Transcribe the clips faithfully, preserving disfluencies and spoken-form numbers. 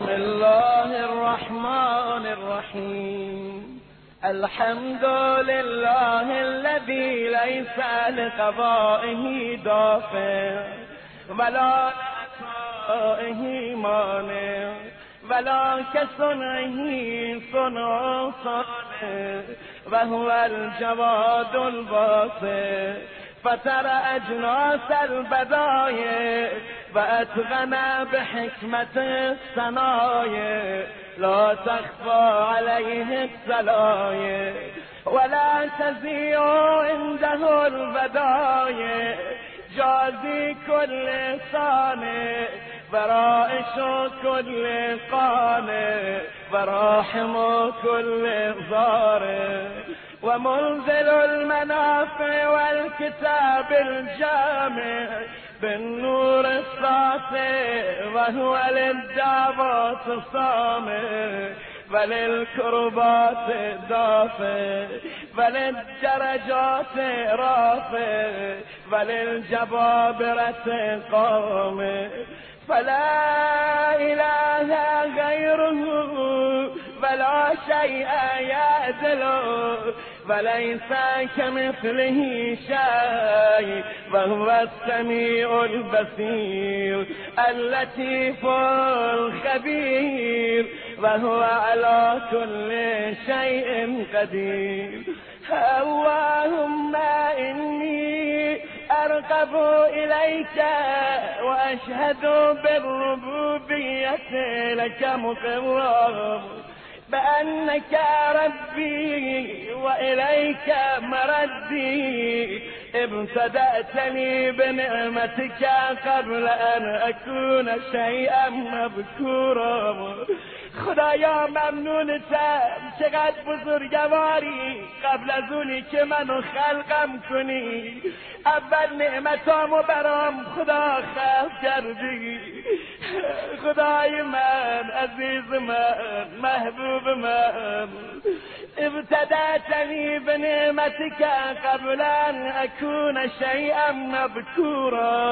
بسم الله الرحمن الرحيم. الحمد لله الذي ليس لقضائه دافع ولا لعطائه مانع ولا كصنعه صنع صانع، وهو الجواد الباسط فتر أجناس البدايع وأتغنى بحكمة الصنايع، لا تخفى عليه الصلايع ولا تزيع عنده البدايع، جازي كل صانع ورائش كل قانع وراحم كل ضارع، ومنزل المنافع والكتاب الجامع بالنور الساطع، وهو للدعوات الصامع وللكربات دافع وللدرجات رافع وللجبابرة قامع، فلا إله غيره ولا شيء يعدله وليس كمثله شيء، وهو السميع البصير اللطيف الخبير، وهو على كل شيء قدير. اللهم إني أرغب إليك وأشهد بالربوبية لك مقرب بأنك ربي وإليك مردي، ابتدأتني بنعمتك قبل أن أكون شيئا مذكورا. خدایا ممنونتم چقدر بزرگواری، قبل از اونی که منو خلقم کنی اول نعمتامو برام خدا خلق کردی. خدای من، عزیز من، محبوب من، ابتدأتني بنعمتك قبل أن أكون شيئا مذكورا،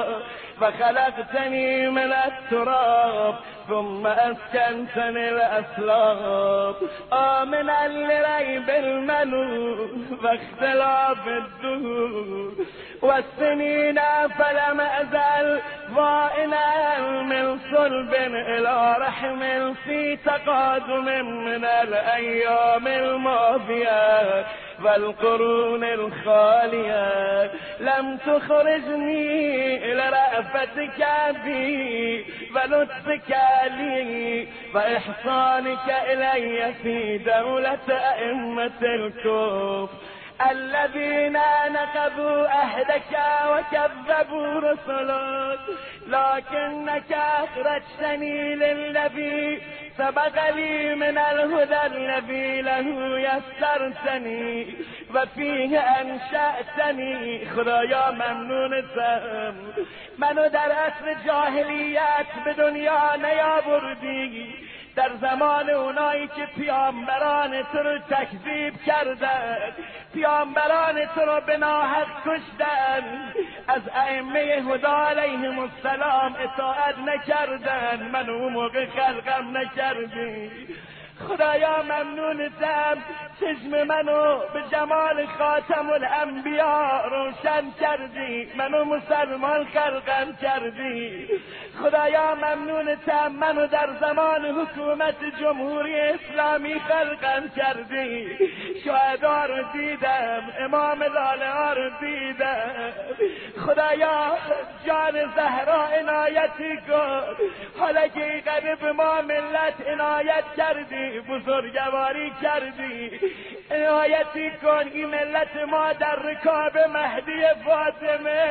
وخلقتني من التراب ثم أسكنتني الأسلاب، آمنا لريب المنون واختلاف الدهور والسنين، فلم أزل ضائنا من صلب إلى رحم في تقادم من الأيام الماضية والقرون الخالية، لم تخرجني لرأفتك بي ولطفك لي وإحسانك إلي في دولة أئمة الكفر الذين نقضوا عهدك وكذبوا رسلك، لكنك أخرجتني للذي سبق لي من الهدى الذي له يسرتنی و فیه انشأتنی. خدایا ممنونتم منو در عصر جاهلیت به دنیا نیاوردی، در زمان اونایی که پیامبران تو رو تکذیب کردن، پیامبران تو رو به ناحق کشتن، از ائمه هدی علیهم السلام اطاعت نکردن، منو اون موقع خلقم نکردی. خدایا ممنونتم چشم منو به جمال خاتم الانبیا روشن کردی، منو مسلمان خلقم کردی. خدایا ممنونتم منو در زمان حکومت جمهوری اسلامی خلقم کردی، شهدا رو دیدم، امام لاله ها رو دیدم. خدایا جان زهرا عنایتی کن، حالا که ای قریب ما ملت عنایت کردی، بزرگواری کردی، عنایتی کن این ملت ما در رکاب مهدی فاطمه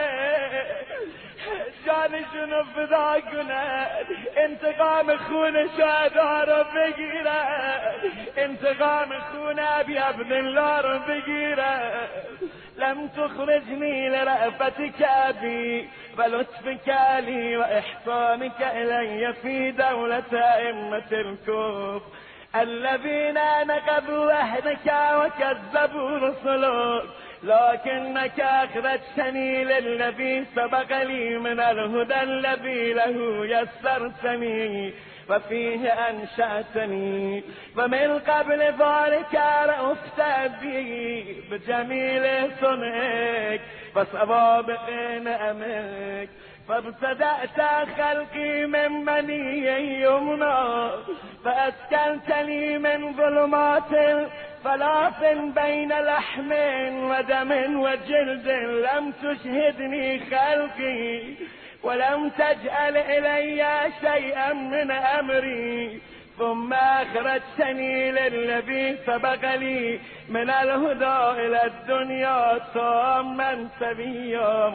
جانشونو فدا کنن، انتقام خون شهدا رو بگیرن، انتقام خون ابی عبدالله رو بگیرن. لم تخرجني لرأفتك بي ولطفك لي وإحسانك إلي في دولة أئمة الكفر الذين نقضوا عهدك وكذبوا رسلك، لكنك أخرجتني للذي سبق لي من الهدى الذي له يسرتني وفيه أنشأتني، ومن قبل ذلك رأفت بي بجميل صنعك وسوابق نعمك، فابتدأت خلقي من مني يمنى فأسكنتني من ظلمات ثلاث بين لحم ودم وجلد، لم تشهدني خلقي ولم تجعل إلي شيئا من أمري، ثم أخرجتني للذي سبق لي من الهدى إلى الدنيا تاما سبيا،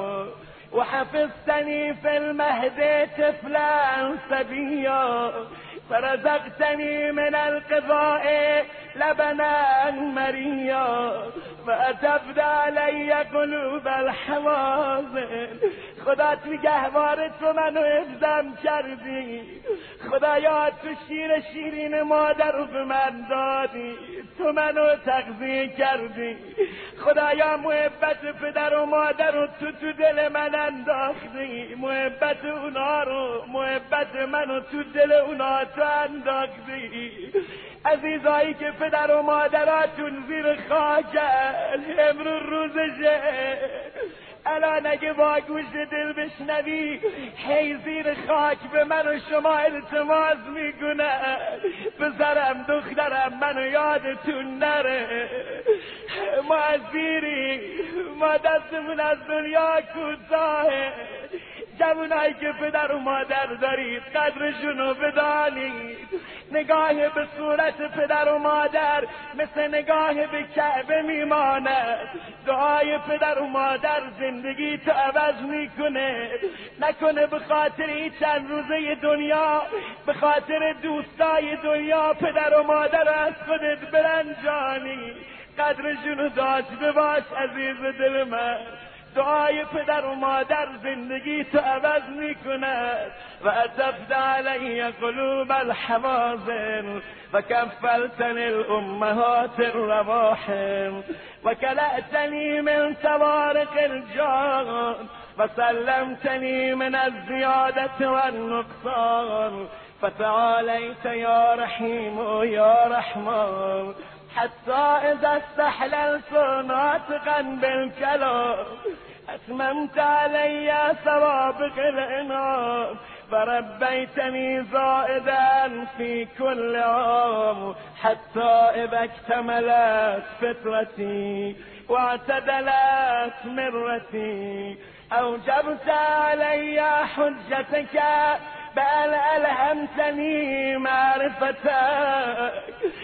وحفظتني في المهد طفلا سبيا، فرزقتني من القضاء لبنا مريا، فأتبد علي قلوب الحوازن. خدا تو گهوار تو منو افزم کردی، خدایا تو شیر شیرین مادر رو به من دادی، تو منو تغذیه کردی، خدایا محبت پدر و مادر رو تو تو دل من انداختی، محبت اونا رو محبت منو تو دل اونا تو انداختی. عزیزایی که پدر و مادراتون زیر خاکن امروز روزشه، الان اگه با گوش دل بشنوی هی زیر خاک به من و شما التماس میکنه، پسرم دخترم منو یادتون نره، ما عزیری، ما دستمون از دنیا کوتاهه، جوانایی که پدر و مادر دارید قدرشونو بدانید، نگاه به صورت پدر و مادر مثل نگاه به کعبه میماند، دعای پدر و مادر زندگی تو عوض میکنه، نکنه به خاطر این چند روزه دنیا، به خاطر دوستای دنیا پدر و مادر از خودت برنجانی، قدرشونو داشته باش عزیز دل من. دعای پدر و مادر زندگی تو عوض میکند. و اتفت علی قلوب الحوازن و کفلتنی الامهات الرواحم و کلأتنی من توارق الجان و سلمتنی من الزیادة والنقصان، فتعالیت یا رحیم و یا رحمان حتى اذا استحللت ناطقا بالكلام اتممت علي سوابق الانعام، فربيتني زائدا في كل عام حتى اذا اكتملت فطرتي واعتدلت مرتي اوجبت علي حجتك بل ألهمتني معرفتك،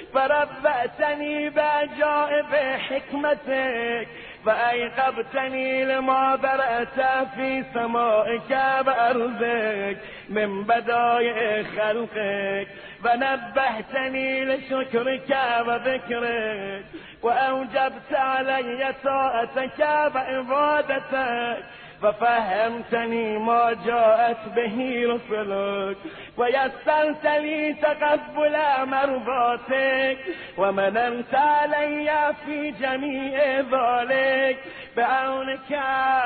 فربأتني بعجائب حكمتك، فأيقظتني لما برأت في سمائك وأرضك من بدائع خلقك، ونبهتني لشكرك وذكرك، وأوجبت علي طاعتك وعبادتك، ففهمتني ما جاءت به رسلك، ويسرت لي تقبل مرضاتك، ومننت علي في جميع ذلك بعونك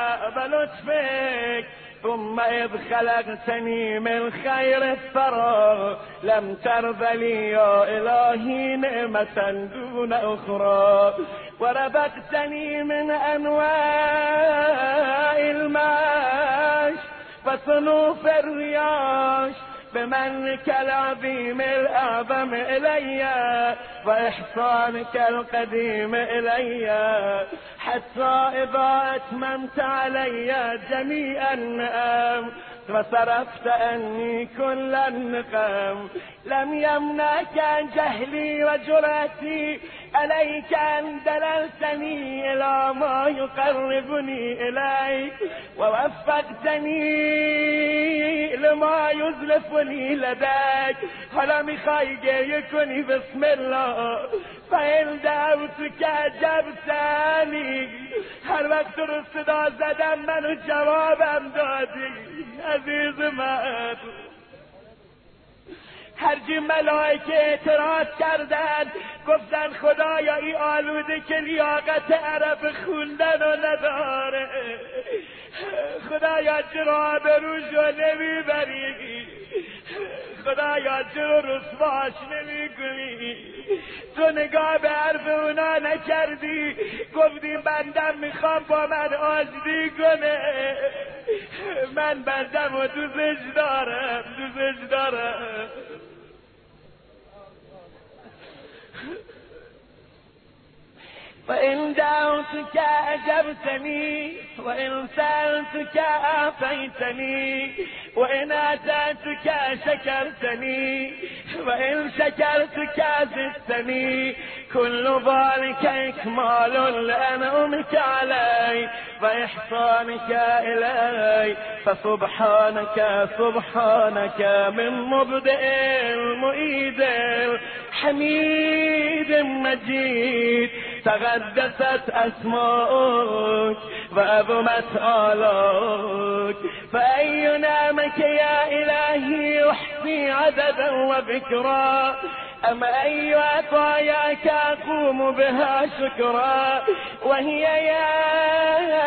ولطفك. ثم إذ خلقتني من خير الثرى لم ترض لي يا إلهي نعمة دون أخرى، ورزقتني من أنواع المعاش وصنوف الرياش بمنك العظيم الأعظم إلي وإحسانك القديم إلي، حتى إذا أتممت علي جميع النعم وصرفت عني كل النقم لم يمنعك جهلي وجرأتي عليك أن دللتني إلى ما يقربني إليك، ووفقتني لما يزلفني لديك. حالا میخوای گریه کنی بسم الله. فإن دعوتك أجبتني، هر وقت رو صدا زدم منو جوابم دادی عزیز من. هرچی ملائکه اعتراض کردند گفتن خدایا این آلوده که لیاقت عرب خوندن رو نداره، خدایا چرا آبروشو نمیبری، خدایا چرا رسواش نمیکنی، تو نگاه به حرف اونا نکردی، گفتی بندم میخوام با من آزدی کنه، من بندم و دوزش دارم دوزش دارم. وإن دعوتك أجبتني وإن سألتك أعطيتني وإن أتيتك شكرتني وإن شكرتك زدتني كل ذلك إكمال لأنعمك علي وإحسانك إلي فسبحانك سبحانك من مبدئ المعيد حميد مجيد تقدست أسماؤك وعظمت آلاؤك فأي نعمك يا إلهي أحصي عددا وذكرا أم أي عطاياك أقوم بها شكرا وهي يا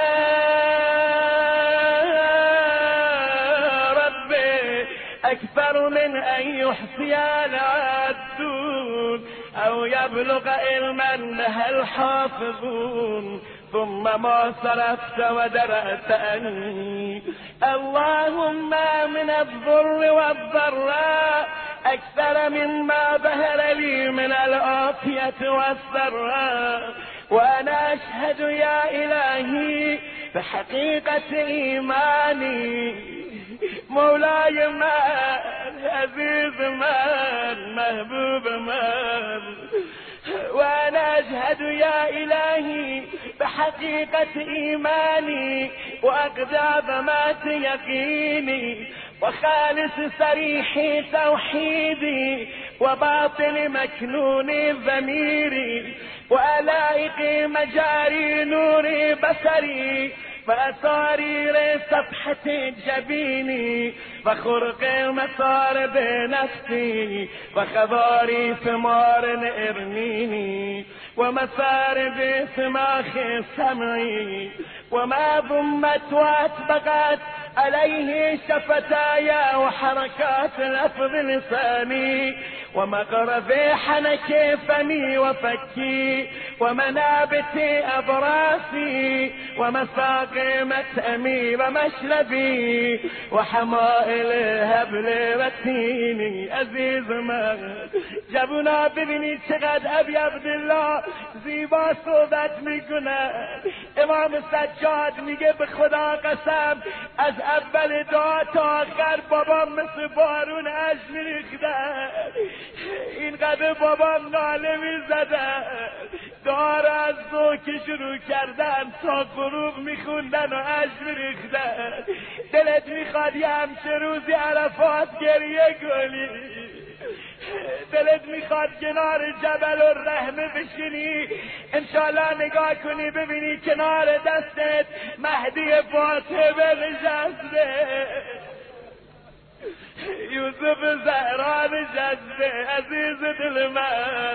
ربي أكثر من أن يحصي العدون أو يبلغ علما بها الحافظون ثم ما صرفت ودرأت أني اللهم من الضر والضراء أكثر مما ظهر لي من العافية والسراء وأنا أشهد يا إلهي بحقيقة إيماني مولاي من عزيز من محبوب من وأنا أشهد يا إلهي بحقيقة إيماني وأقدى عظمات يقيني وخالص صريح توحيدي وباطن مكنون ضميري وألائق مجاري نور بصري وأسارير صفحة جبيني وخرق مصارب نفسي وخضار ثمار إرنيني ومصارب سماخ سمعي وما ضمت واتبقت عليه شفتايا وحركات لفظ لساني ومغرب حنك فمي وفكي ومنابت أبراسي ومساق متأمي ومشلبي وحمائل هبل وتيني عزيز من جبنا ببینی چقدر ابی عبدالله زیبا صحبت میکنه. امام سجاد میگه به خدا قسم از اول دعا تا آخر بابام مثل بارون اشک میریخته، اینقدر بابام ناله میزده، دعا را از ظهر که شروع کردن تا غروب میخوندن و اشک میریختن. دلت میخواد یه همچه روزی عرفات گریه کنی، دلت میخواد کنار جبل الرحمه بشینی انشالله نگاه کنی ببینی کنار دستت مهدی فاطمه نشسته، یوسف زهرا نشسته. عزیز دل من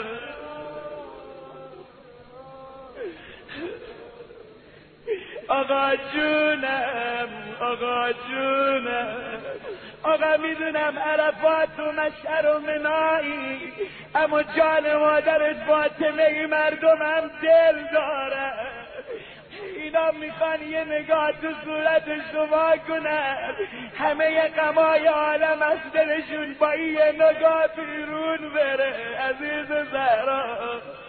آقا جونم آقا جونم آقا میدونم عرفات و مشعر و منایی، اما جان مادرت فاطمه ای مردم هم دل داره. اینا میخوان یه نگاه تو صورت شما کنن، همه غمای عالم از دلشون با یه نگاه بیرون بره. عزیز زهرا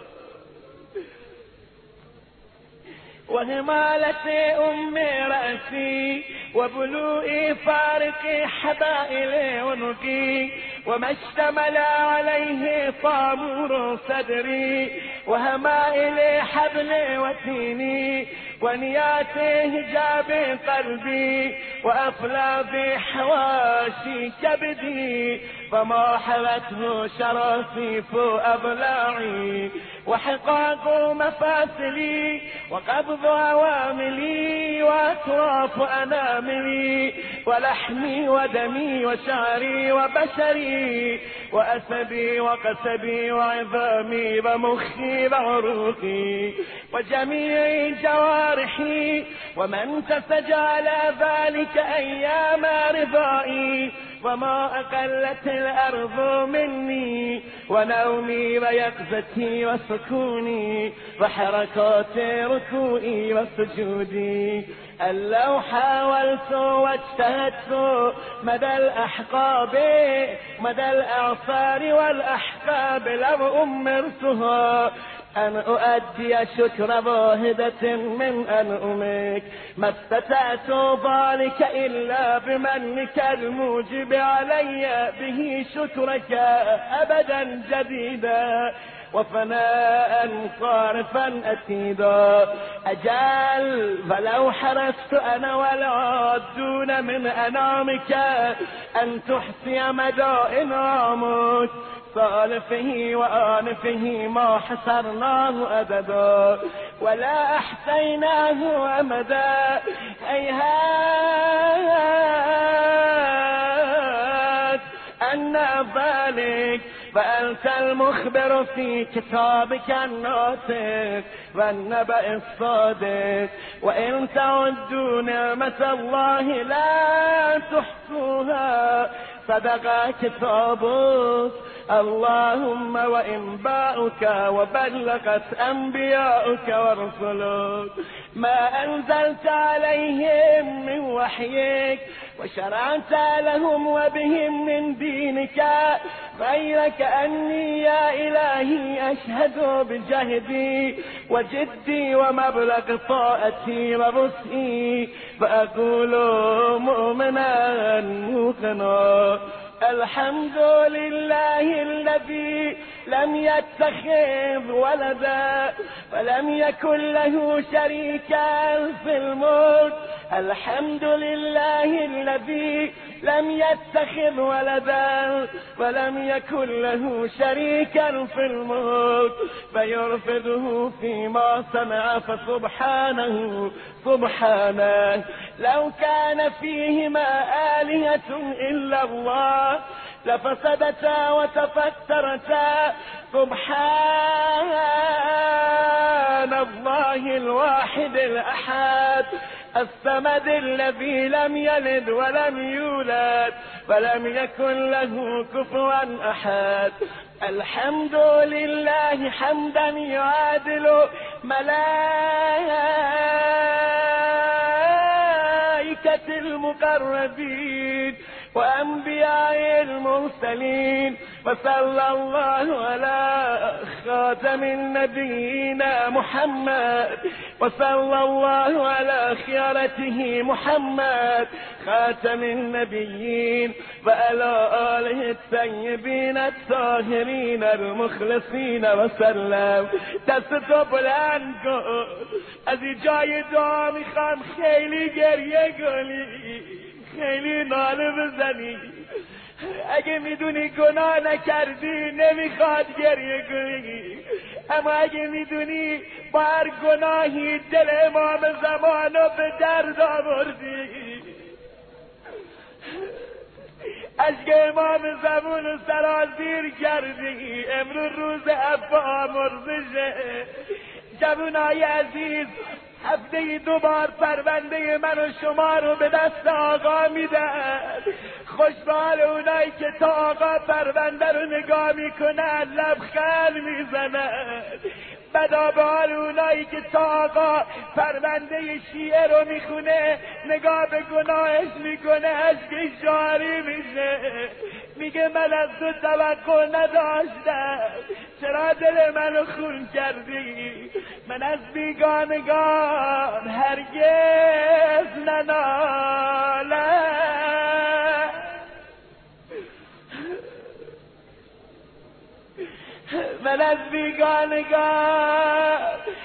وهمالة أم رأسي وبلوء فارق حبائل عنقي وما اشتمل عليه طامور صدري وهمائل حبل وتيني ونيات هجاب قلبي وأفلاذ حواشي كبدي فما حوته شراسيف أضلاعي وحقاق مفاصلي وقبض عواملي وأطراف أناملي ولحمي ودمي وشعري وبشري وأسدي وقسدي وعظامي ومخي وعروقي وجميع جوارحي ومن تسج على ذلك أيام رضائي وما أقلت الأرض مني ونومي ويقظتي وسكوني وحركات ركوعي وسجودي أن لو حاولت واجتهدت مدى الأحقاب مدى الأعصار والأحقاب لو أمرتها أن أؤدي شكر واحدة من أنعمك ما استطعت ذلك إلا بمنك الموجب علي به شكرك أبدا جديدا وفناء صارفا أكيدا أجل فلو حرصت أنا والعادون من أنامك أن تحصي مدى إنعامك صالفه وآنفه ما حصرناه أبدا ولا أحصيناه أمدا هيهات أن ذلك فأنت المخبر في كتابك الناطق والنبأ الصادق وإن تعدوا نعمة الله لا تحصوها صدق كتابك اللهم وإنباؤك وبلغت أنبياؤك ورسلك ما أنزلت عليهم من وحيك وشرعت لهم وبهم من دينك غيرك أني يا إلهي أشهد بجهدي وجدي ومبلغ طاعتي ووسعي فأقول مؤمنا موقنا الحمد لله الذي لم يتخذ ولدا ولم يكن له شريكا في الملك الحمد لله الذي لم يتخذ ولدا ولم يكن له شريكا في الملك فيرفضه فيما صنع فسبحانه سبحانه لو كان فيهما آلهة إلا الله لفسدتا وتفكرتا سبحان الله الواحد الأحد الصمد الذي لم يلد ولم يولد ولم يكن له كفوا أحد الحمد لله حمدا يعادل ملائكة المقربين وأنبياء المرسلين وصلى الله على خاتم النبيين محمد وصلى الله على خيرته محمد خاتم النبيين وعلى آله الطيبين الطاهرين المخلصين وسلم. دستو بلند کن از جای دعا میخوام خیلی گریه کنی خیلی ناله بزنی اگه میدونی گناه نکردی نمیخواد گریه کنی اما اگه میدونی با هر گناهی دل امام زمانو به درد آوردی عشق امام زمان سرازیر کردی امروز روز عفا مرزشه جوانای عزیز هفته دو بار پرونده من و شما رو به دست آقا میدن خوشحال اونایی که تا آقا پرونده رو نگاه میکنن لبخند میزنن بدا به حال اونایی که تا آقا پرونده شیعه رو میخونه نگاه به گناهش میکنه عشقش جاری میشه میگه من از تو توقع نداشتم چرا دل منو خون کردی من از بیگانگان هرگز ننالم من از بیگانگان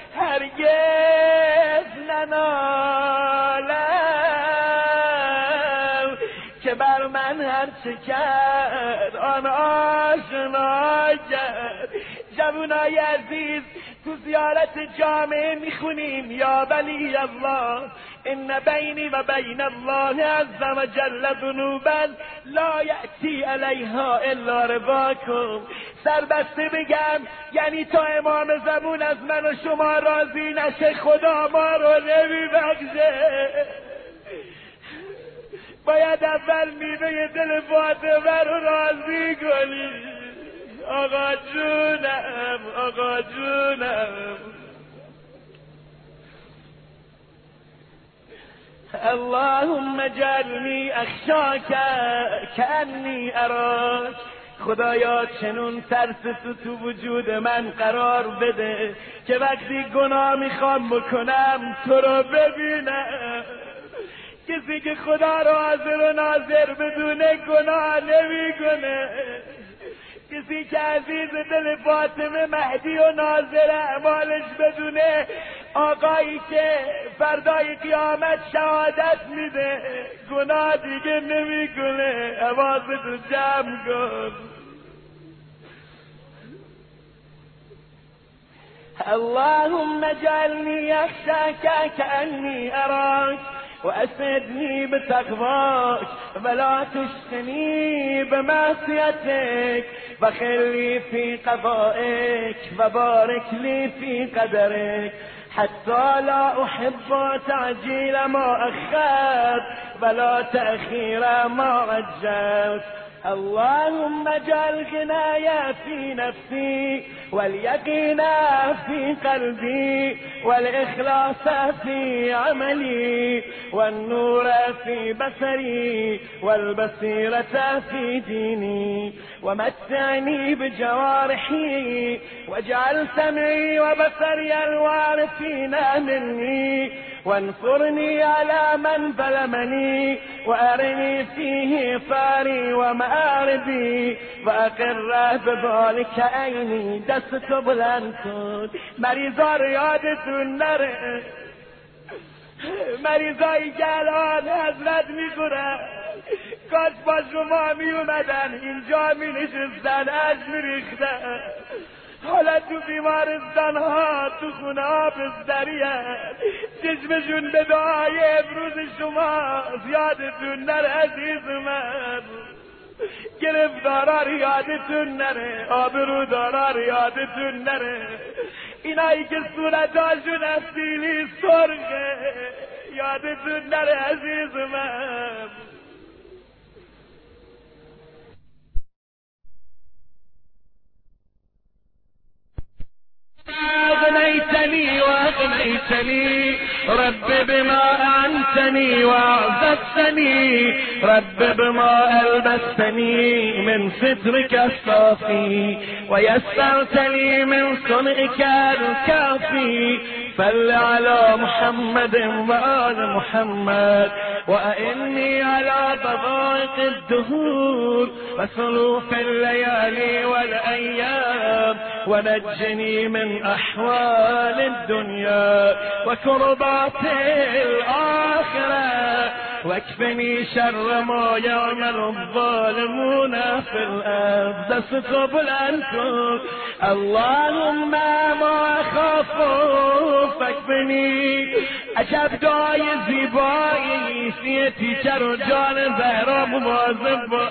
هرگز ننالم که بر من هرچه کرد آن آشنا کرد. جوانای عزیز تو زیارت جامعه میخونیم یا ولی الله ان بینی و بین الله عز و جل ذنوبا لا یأتی علیها الا رضاکم. سربسته بگم یعنی تا امام زمان از من و شما راضی نشه خدا ما رو نمیبخشه. باید اول میوه دل فاطمه رو راضی کنی. آقا جونم آقا جونم. اللهم اجعلنی اخشاک کأنی اراک. خدایا چنون ترس تو تو وجود من قرار بده که وقتی گناه میخوام بکنم تو رو ببینم. کسی که خدا رو حاضر و ناظر بدونه گناه نمیکنه. کسی که عزیز دل فاطمه مهدی و ناظر اعمالش بدونه آقایی که فردای قیامت شهادت میده گناه دیگه نمیکنه. حواستو جمع کن. اللهم اجعلنی اخشاک کأنی اراک واسعدني بتقواك ولا تشقني بمعصيتك وخلي في قضائك وبارك لي في قدرك حتى لا أحب تعجيل ما أخرت ولا تأخير ما عجلت. اللهم اجعل غناي في نفسي واليقين في قلبي والإخلاص في عملي والنور في بصري والبصيرة في ديني ومتعني بجوارحي واجعل سمعي وبصري الوارثين مني وانصرني على من ظلمني وأرني فيه فاري ومآربي وأقر بذلك عيني. دست بلند کن. مریضا رو یادتون نره. مریضایی که الان حضرت میخورن کاش با شما می اومدن اینجا می نشستن اش می ریختن. حالا تو بیمارستان ها تو خونه ها بستریان چشمشون به دعای امروز شما زیادتون نره عزیز من. گرفتارا یادتون نره. آبرودارا یادتون نره. اینایی که صورتاشون اصیلی سرخه یادتون نره عزیز من. أغنيتني وأغنيتني رب بما أعنتني وأعززتني رب بما ألبستني من سترك الصافي ويسرت لي من صنعك الكافي. صل على محمد وآل محمد وأعني على ضوائق الدهور وصروف الليالي والأيام ونجني من أحوال الدنيا وكربات الآخرة واكفني شر ما يعمل الظالمون في الأرض. دست بلند کن. اللهم ما أخاف فاكفني. عجب دعای زیبایی سی تیچر و جان زهرا مواظب باش.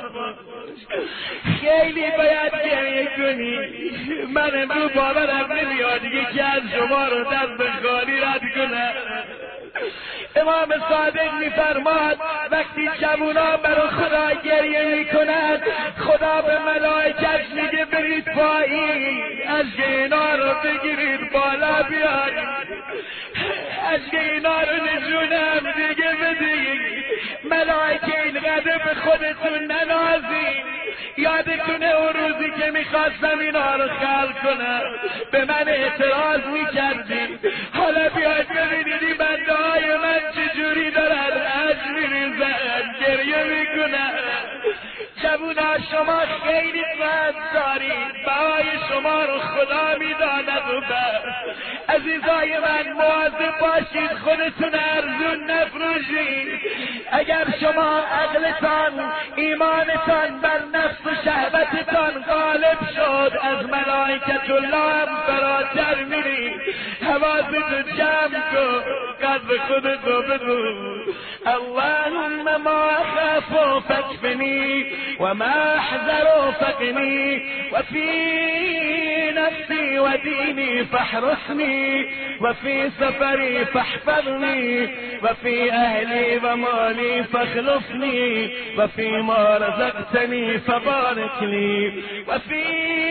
خیلی باید گریه کنی. من امروز باورم نمیاد یکی از شما رو دست خالی رد کنم. امام صادق میفرماد وقتی جوونا برای خدا گریه میکنند خدا به ملائکش میگه برید پایین اشک اینا رو بگیرید بالا بیارید. اشک اینا رو نشونم دیگه بدید. ملائکه اینقدر به خودتون ننازید. یادتونه اون روزی که میخواستم اینا رو خلق کنم به من اعتراض میکردی. حالا بیاید ببینید این بنده های من چجوری دارن عجب میریزن گریه میکنن. جوونا شما خیلی قدر دارید. بهای شما رو خدا میداند و بس. عزیزای من مواظب باشید خودتون ارزون نفروشید. اگر شما عقلتان ایمانتان بر نفس و شهوتتان غالب شد از ملائکت الله هم فراتر میری. حواستو جمع کن، قدر خودتو بدون. اللهم ما اخاف فاكفني وما احذر فقني وفي نفسي وديني فاحرسني وفي سفري فاحفظني وفي اهلي ومالي فاخلفني وفيما رزقتني فبارك لي وفي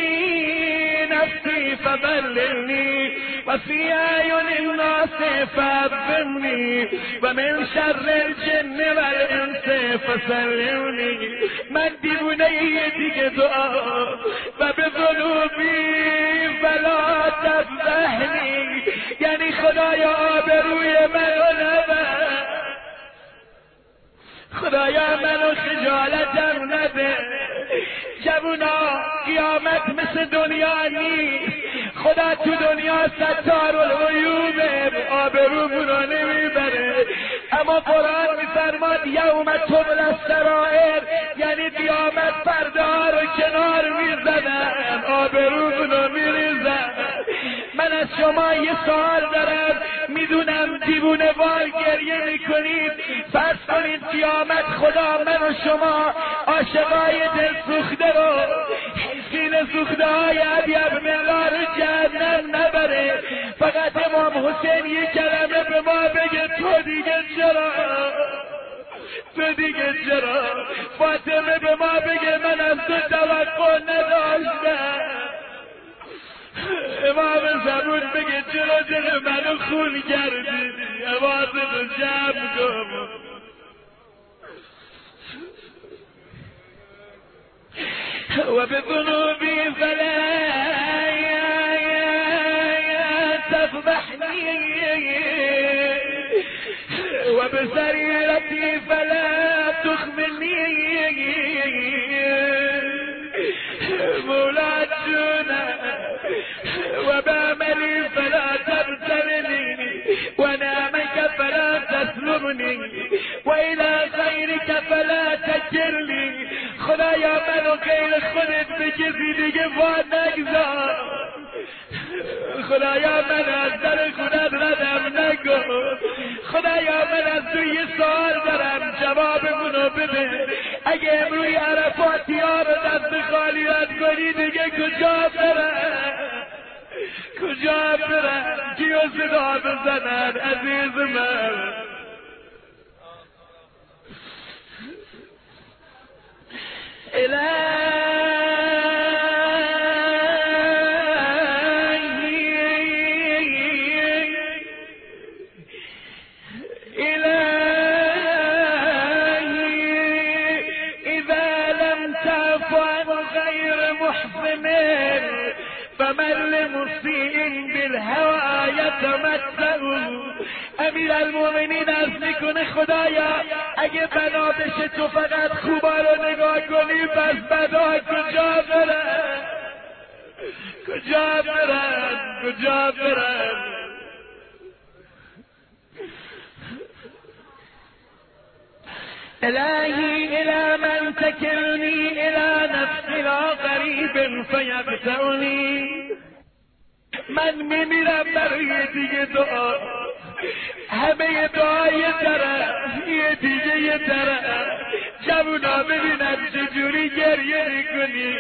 نفسي فبلغني وفي اعين الناس فابرني ومن شر الجن والانس فسلمني. من دیوونه دیگه دعا و به ذنوبی فلا تفضحنی، یعنی خدایا آبروی منو نبر، خدایا منو خجالتم نده. جوونا قیامت مثل دنیا نیست، خدا تو دنیا ستار العیوبه، آبرومونو نمیبره. اما قرآن میفرماد یوم تبلی السرائر، یعنی قیامت پرده رو کنار میزنن، آبرومونو میریزن. من از شما یه سوال دارم، میدونم دیوونه وار گریه میکنید، فرض کنید قیامت خدا من و شما عاشقای دل سوخته رو، سینه سوخته های ابی ابن الله رو جهنم نبره. فقط امام حسین یه کلمه به ما بگه تو دیگه چرا، تو دیگه چرا. فاطمه به ما بگه من از تو توقع نداشتم. امام زبون بگه چرا دل منو خون کردی. حواستو جمع کن. و به ذنوبی فلا تفضحنی و به سریرتی فلا تخمنی. مولا جونه و بعملی فلا تبتلنی و نعمك فلا تسلبنی و الى خیرك فلا تکرنی. خدایا منو غیر خودت به کسی دیگه واد نگذار. خدایا من از در خودت ردم نکن. خدایا من از تو یه سوال دارم، جوابمونو بده. اگه امروی عرفاتی ها رو دست خالی رد کنی دیگه کجا برن؟ کجا برن؟ کیو صدا بزنن عزیز من؟ فمن لمسیء بالهوى یتمتع. امیر المؤمنین از میکنه خدایا اگه بنا بشه تو فقط خوبا رو نگاه کنی، پس بدا کجا برن؟ کجا برن؟ کجا برن؟ الهی الى من تکلنی الى نفسی لا قریب فیبتعنی. من میمیرم برای دیگه دعا، همه دعای یه طرف، یه دیگه یه طرف. جوونا ببینم چجوری گریه میکنی.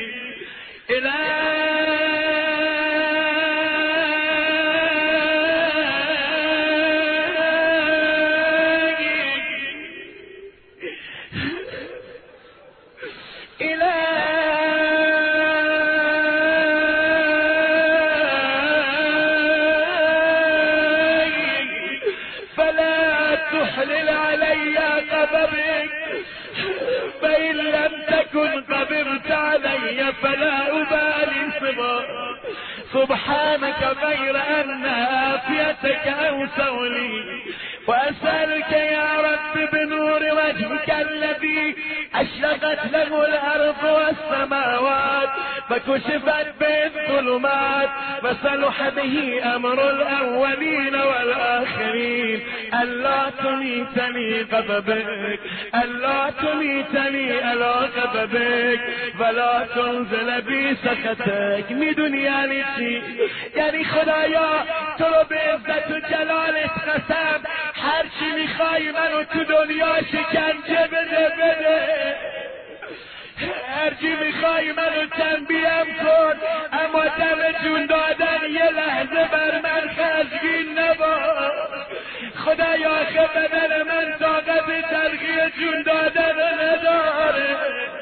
تحلل علي غضبك فإن لم تكن قدرت علي فلا أبالي صبا. سبحانك غير أن عافيتك أوسع لي وأسألك يا رب بنور وجهك الذي أشرقت له الأرض والسماوات فكشفت به الظلمات فصلح به أمر الأولين والآخرين ألا تميتني غضبك ألا تميتني على غضبك ولا تنزل بي سخطك. میدونی یعنی چی؟ یعنی خدایا تو رو به عزت و جلالت قسم هر چی میخوای منو تو دنیا شکنجه بده بده، هر چی میخوای منو تنبیهم کن، اما دم جون دادن یه لحظه بر من خشمگین نباش. خدایا آخه بدن من طاقت تلخی جون دادن نداره.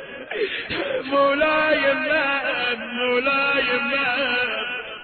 مولای من مولای من.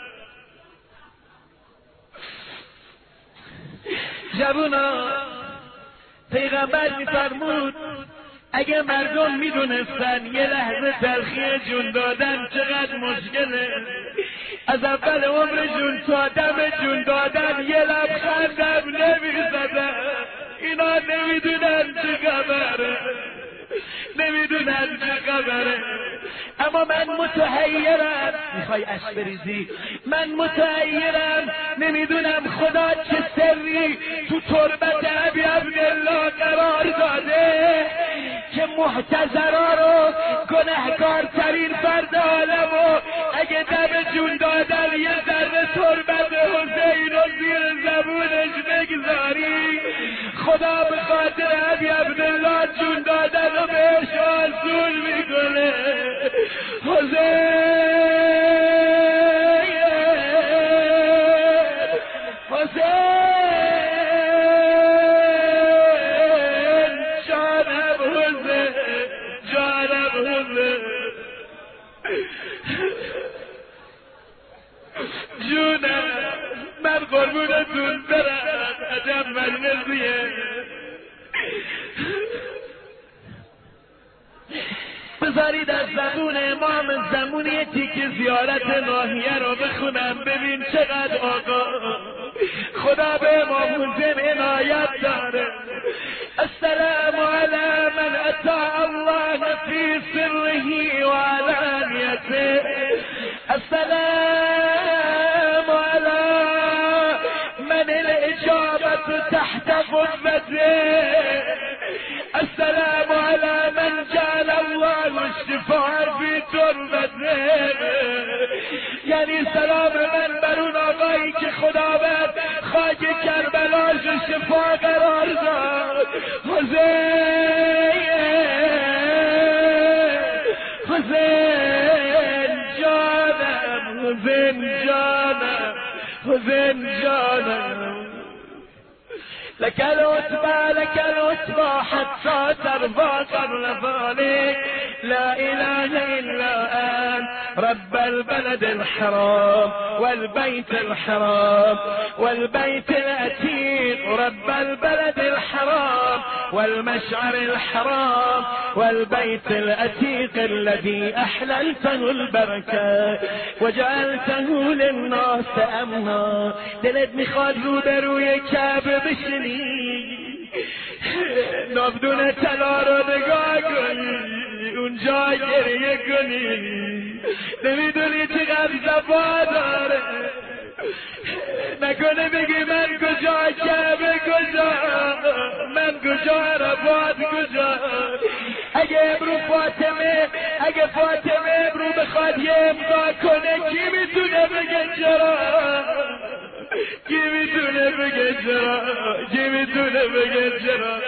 جوونا پیغمبر میفرمود اگه مردم میدونستن یه لحظه تلخی جون دادن چقدر مشکله، از اول عمرشون تا دم جون دادن یه لبخندم نمیزدن. اینا نمیدونن چه خبره، نمیدونن چه خبره. اما من متحیرم. میخوای اش بریزی؟ من متحیرم، نمیدونم خدا چه سری تو تربت ابی عبدالله قرار داده که محتضرا رو گنهکارترین فرد عالم و اگه دم جون دادن یه ذره تربت حسین رو زیر زبونش بگذاری، خدا به خاطر ابی عبدالله جون دادن رو بهش آسون میکنه. حسین حسین جانم حسین جانم حسین جونم من قربونتون برم. عجب مجلسیه. بذارید از زبون امام زمون یه تیک زیارت ناحیه رو بخونم ببین چقدر آقا خدا به امام حسین عنایت داره. السلام علی من اطاع الله فی سره و علانیته، السلام علی من الاجابت تحت قوته، السلام على من جعل الله الشفاء في تربته. یعنی سلام من بر اون آقایی که خداوند خاک کربلاش شفا قرار داد. حسین حسین جانم حسین جانم حسین جانم. لك العتبى لك العتبى حتى ترضى قبل ذلك، لا إله إلا أنت رب البلد الحرام والبيت الحرام والبيت العتيق، رب البلد الحرام والمشعر الحرام والبيت العتيق الذي أحللته البركة وجعلته للناس أمنا. دلت میخواد رو به روی کعبه بشینی، نابدون طلا رو نگاه کنی، اونجا گریه کنی، نمیدونی چقدر زفا داره. نکنه بگی من کجا کعبه کجا، من کجا عرفات کجا. اگه امرو فاطمه اگه فاطمه امرو بخواد یه امضا کنه کی میتونه بگه چرا؟ کی میتونه بگه چرا؟ کی میتونه بگه چرا؟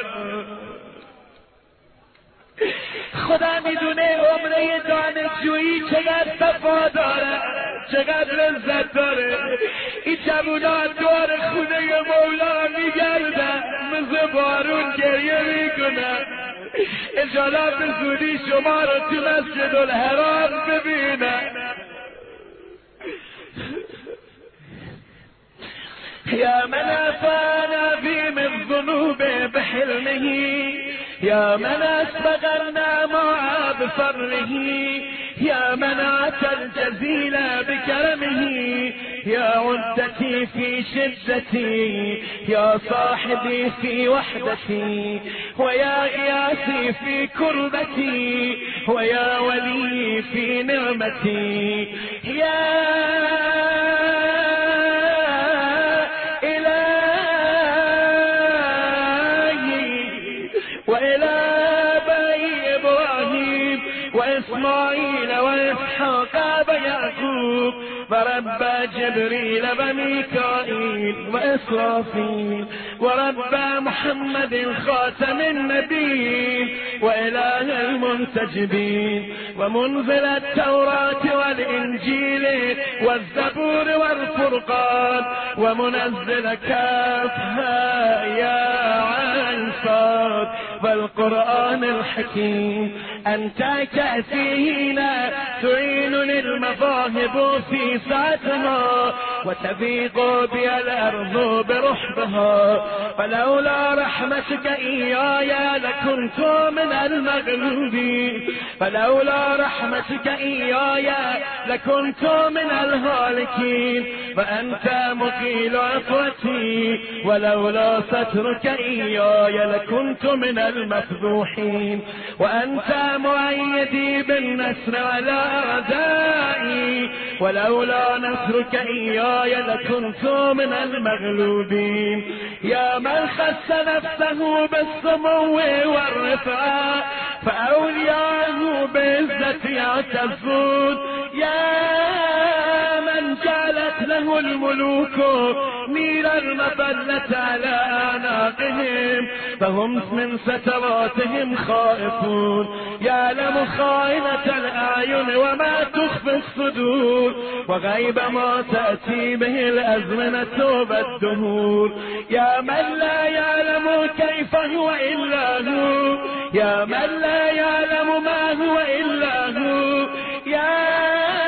خدا میدونه عمره دانشجویی چقدر صفا داره، چقدر لذت داره. این جوونا دور خونه مولا میگردن، مثل بارون گریه میکنن. انشالله به زودی شما رو تو مسجد الحرام ببینن. يا من أفانا في من ذنوب بحلمه، يا من أسبغنا مع بفره، يا من أتى الجزيل بكرمه، يا عدتي في شدتي، يا صاحبي في وحدتي، ويا إياسي في كربتي، ويا ولي في نعمتي. يا وإلى بني إبراهيم وإسماعيل وإسحاق ويعقوب وربى جبريل وميكائيل وإسرافيل وربى محمد خاتم النبيين وإله المنتجبين ومنزل التوراة والإنجيل والزبور والفرقان ومنزل كافها يا عين صاد والقرآن الحكيم. أنت تأتينا تعينني المذاهب في ساعتها وتفيض بي الأرض برحبها، فلولا رحمتك إياي لكنت من المغلوبين، فلولا رحمتك إياي لكنت من الهالكين، فأنت مقيل عفوتي ولولا سترك إياي لكنت من المفضوحين، وأنت مؤيدي بالنصر على أعدائي ولولا نصرك إياي لكنت من المغلوبين. يا من خص نفسه بالسمو والرفعة فأولياءه بعزة يعتزون، يا من جعلت له الملوك نير المبلة على أعناقهم فهم من ستراتهم خائفون، يعلم خائنة الأعين وما تخفي الصدور وغيب ما تأتي به الأزمنة والدهور. يا من لا يعلم كيف هو إلا هو، يا من لا يعلم ما هو إلا هو، يا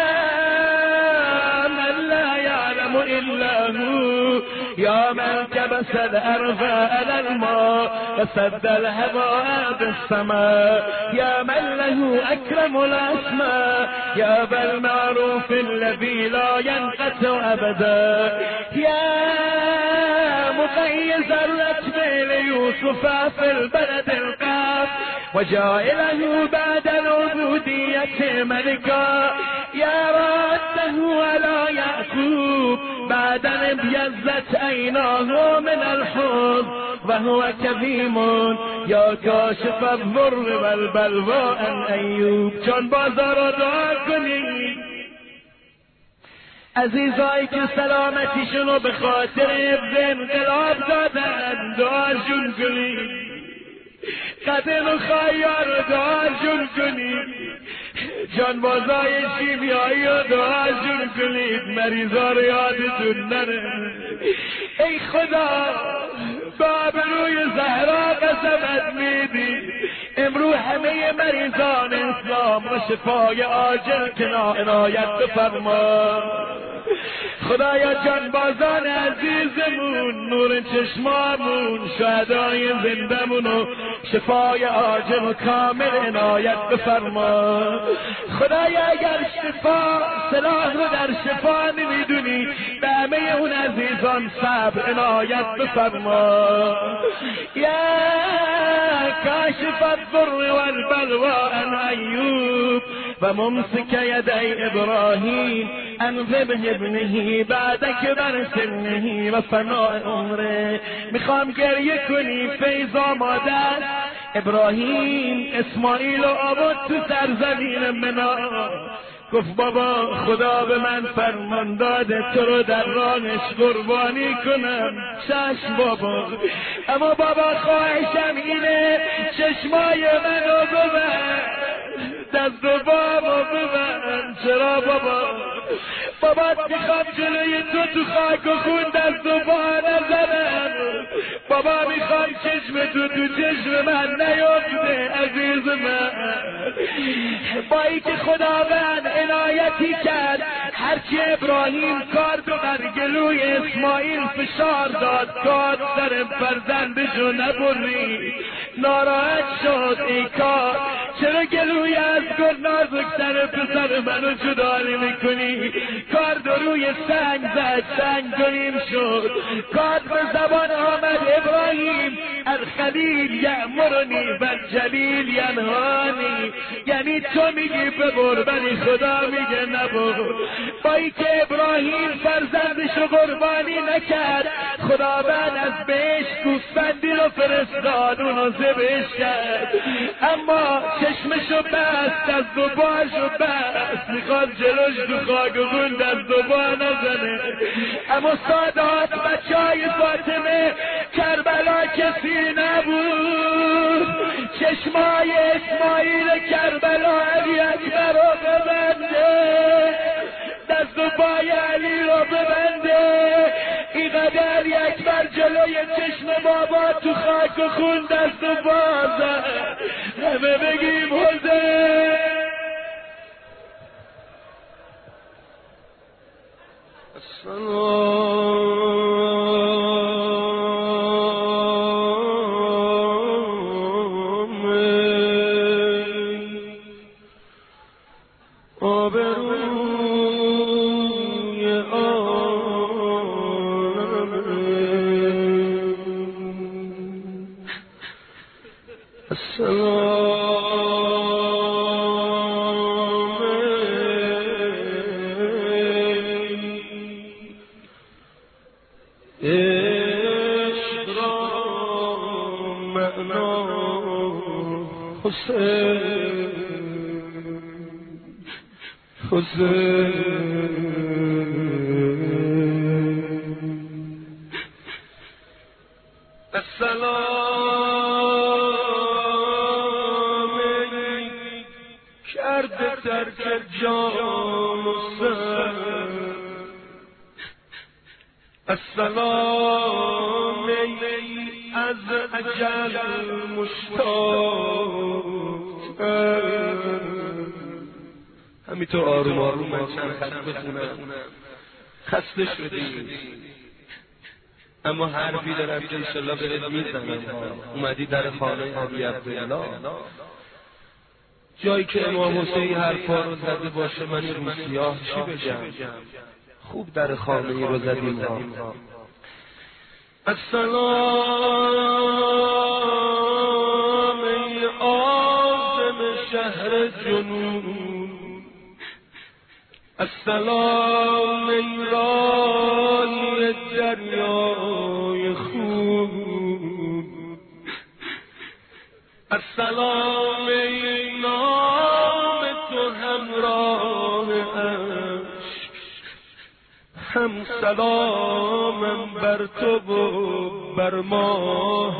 من لا يعلم إلا هو، يا من كبس الأرض على الماء وسد الهواء بالسماء، يا من له أكرم الأسماء، يا ذا المعروف الذي لا ينقطع أبدا، يا مقيز الرتب ليوسف في البلد القاف وجائله بعد العبودية ملكا، يا راده على يعقوب بعد أن ابيزت عيناه من الحب وهو كظيم، يا كاشف الضر والبلوى عن أيوب. چون بازار دعا کنی عزیزایی که سلامتیشونو به خاطر انقلاب دادن دعاشون کنی، قدر و خیار دعاشون کنی، جانبازای شیمیایی رو دعاشون کنید، مریضا رو یادتون نره. ای خدا با ابروی زهرا قسمت میدی امرو همه مریضان اسلام رو شفای عاجل کنا عنایت بفرما. خدایا جانبازان عزیزمون، نور چشمامون، شهدای زندمون و شفای عاجل و کامل عنایت بفرما. خدایا اگر شفا سلاح رو در شفا نمیدونی به همه اون عزیزان صبر عنایت بفرما. یا کاشف الضر والبلوى عن ایوب و ممسک یدی ابراهیم عن ذبح ابنه بعد کبر سنه و فناء عمره. میخوام گریه کنی فیض آماده است. ابراهیم اسماعیل و آورد تو سرزمین منا، گفت بابا خدا به من فرمان داده تو رو در راهش قربانی کنم. چشم بابا، اما بابا خواهشم اینه چشمای منو ببر، دست و بابا ببر. چرا بابا؟ بابا میخوام جلوی تو تو خاک و خون دست و پا نزنم. بابا میخوام چشم تو تو چشم من نیفته عزیز من. با ای که خداوند عنایتی کرد هرچی ابراهیم کار و بر گلوی اسماعیل فشار داد کار سر فرزندشو نبری، ناراحت شد ای کار چرا گلوی از گل نازکتر پسر منو جدا نمی‌کنی؟ کار روی سنگ زد سنگ گلیم شد، کار به زبان آمد ابراهیم الخلیل یأمرنی والجلیل ینهانی، یعنی تو میگی ببر ولی خدا میگه نبر. با اینکه ابراهیم فرزندشو قربانی نکرد، خداوند از بهش گوسفندی رو فرستاد اونو ذبحش کرد، اما چشمشو بست، از دوباشو بست، میخواد جلوش تو خاک و خون دست دوبا نزنه. اما سادات بچه های فاطمه کربلا کسی نبود، چشمای اسماعیل کربلا علی اکبر رو ببنده، دست و پای علی رو ببنده. اینقدر علی اکبر جلوی چشم بابا تو خاک و خون دست و بازه، همه بگیم حسین. همینطور آروم آروم من چند خط بخونم. خسته شدیم اما حرفی دارم که انشالله برد میزنم. اومدی در خانه آبی عبدالله، جایی که امام حسین حرفا رو زده باشه من این روسیاه چی بگم؟ خوب در خانه رو زدیم ها. السلام ای عازم شهر جنوب، السلام ای رانی دریای خوب، السلام ای نام تو همراه عشق، هم سلامم بر تو و بر ماه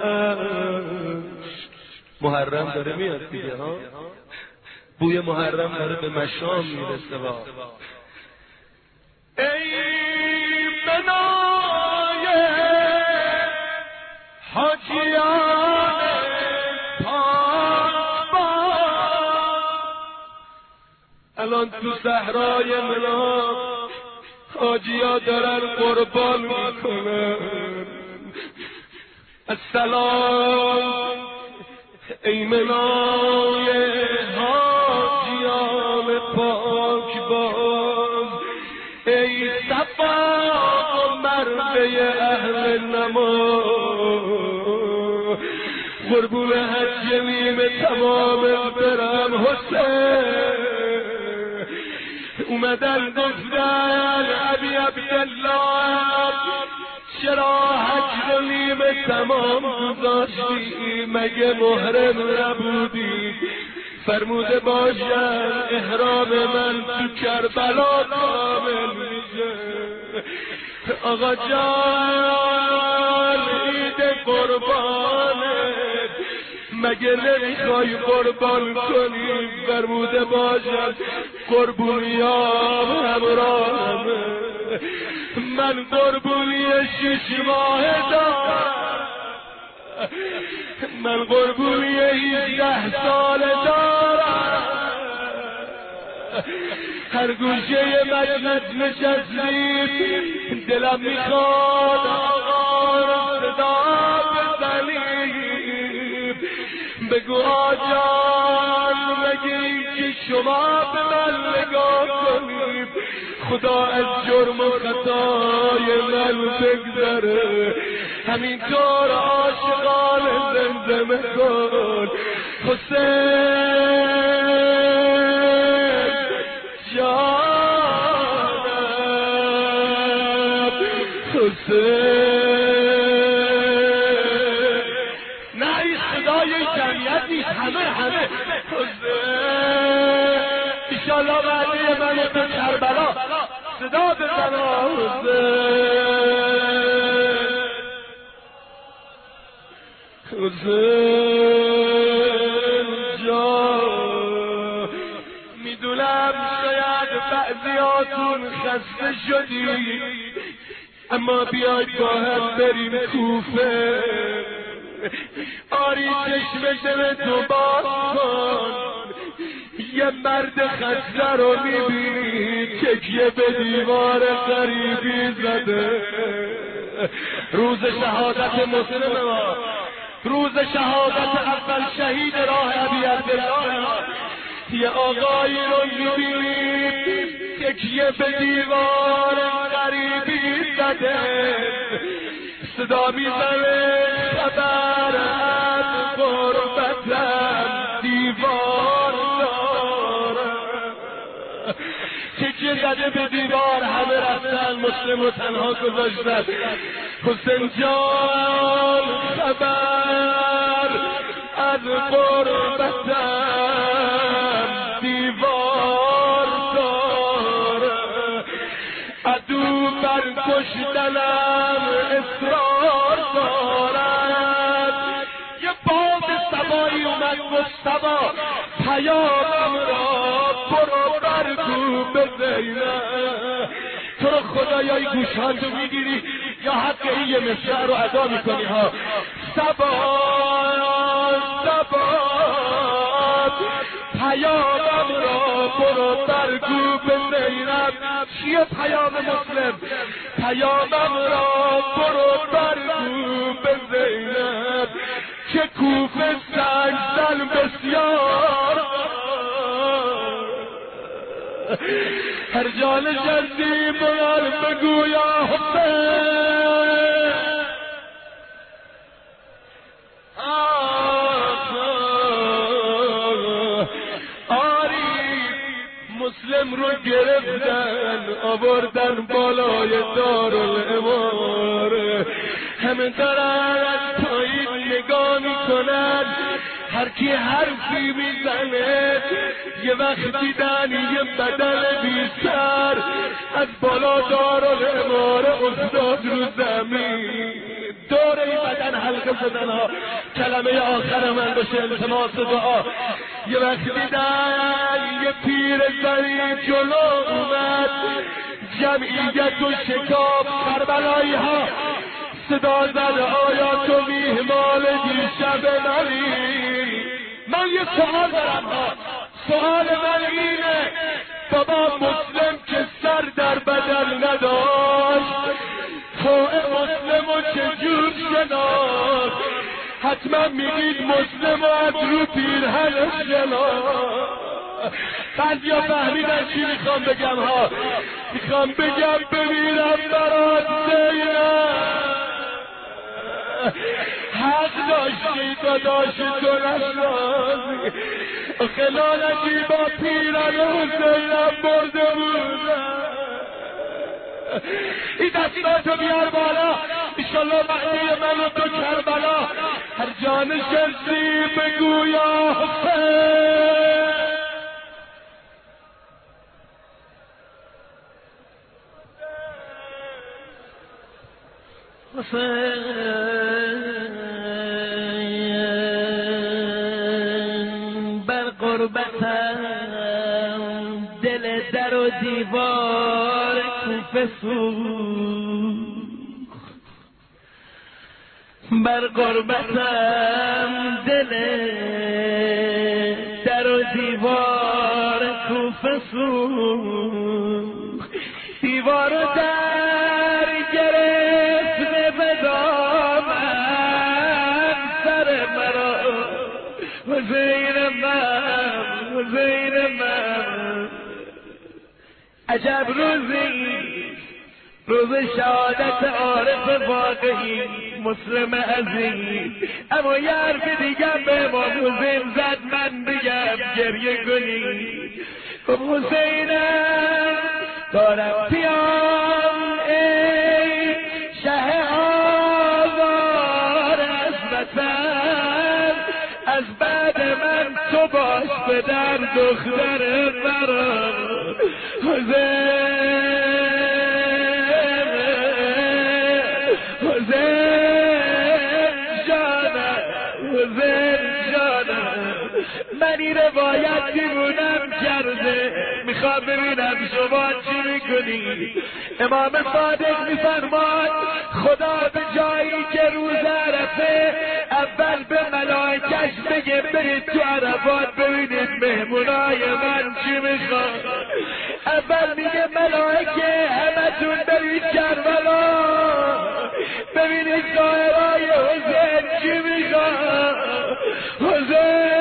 عشق. محرم داره میاد دیگه ها، بوی محرم داره به مشام میرسه. وا ای بنای حاجیان پاکباز، الان تو صحرای منا حاجیا دارن قربان میکنن. السلام ای منای حاجیان پاکباز، ای صفا و مروه اهل نماز، قربون حج نیمه تمام برم حسین. اومدن گفتن عبی عبدالله چرا حج رو نیمه تمام گذاشتی، مگه محرم نبودی؟ فرموده باشن احرام من تو کربلا کامل میشه. آقا جان عید قربانه، مگه نمیخوای قربان کنی؟ فرموده باشن قربونیام همراهمه، من قربونی شش ماه دارم، من قربونی هجده سال دارم. هر گوشه مجلس نشستیم دلم میخواد آقا رو صدا بزنیم، بگو آجان مگه این که شما به من نگاه کنید خدا از جرم و خطای من بگذره همینطور عاشقان زمزمه کن حسین جانم حسین نه این صدای جمعیت نیست همه همه حسین ایشالله بعدی من به کربلا صدا بزنا حسین حسین جان میدونم شاید بعضیاتون خسته شدی اما بیاید با هم بریم کوفه آری چشم دل تو باز کن یه مرد خسته رو میبینی تکیه به دیوار غریبی زده روز شهادت مسلم ما روز شهادت اول شهید راه ابی عبدالله یه آقایی رو میبینی تکیه به دیوار غریبی زده صدا میزنه خبر از غربتم دیوار دارم تکیه زده به دیوار همه رفتن مسلم رو تنها گذاشتن حسین جان خبر از غربتم دیوار دارم عدو بر کشتنم اصرار دارد یه باد سبایی اومد مصطفی پیامم را برو برگو به زینب تو رو خدایای گوشهاتو میگیری یا حق این یه مصرع رو ادا میکنی ها سبا سبا پیامم را برو برگو به زینب چیه پیام مسلم پیامم را برو برگو به زینب که کوفه سنگ زن بسیار هر جان جردی بغل بگو یا حسین آری مسلم رو گرفتن آوردن بالای دارالاماره همه دارن از پایین نگاه میکنن هر کی حرفی میزنه یه وقت دیدن یه بدن بی سر از بالا دارالاماره افتاد رو زمین دور این بدن حلقه زدن ها کلمه آخر من باشه التماس دعا یه وقت دیدن یه پیر زنی جلو اومد جمعیت و شکاب کربلایی ها صدا زد آیا تو میهمان دیشب منی من یه سوال دارم ها سوال من اینه بابا مسلم که سر در بدن نداشت توه مسلم و چجور شناخت حتما میگید مسلم و از رو پیرهنش شناخت بعضی ها فهمیدن چی میخوام بگم ها میخوام بگم بمیرم برات زینب حق داشتی داداش تو نشنازی خلالتی با پیرن حسینم برده بودم این دستاتو بیار بالا ایشالله مهدی منو تو کربلا هر جان شمسی بگو یا حسین حسین بر قربتم دل در و دیوار کوفه سوخت بر قربتم دل در و دیوار کوفه سوخت دیوار در گرفت به دامن سر مرا عجب روزی، روز شهادت عارف واقعی مسلم عزیز. اما یه حرف دیگه به امام حسین زد، من بگم گریه کنی. خب حسینم دارم پیام ای شه آوار از وطن، از بعد من تو باش پدر دختر مرا. حسین من این روایت دیوونم کرده، میخوام ببینم شما چی میکنی. امام صادق میفرماد خدا به جایی که روز عرفه اول به ملائکش بگه برید تو عرفات ببینید مهمونای من چی میخواد. اول میگه ملائکه همتون برید کربلا ببینید ظاهرای حسین چی میخواد. حسین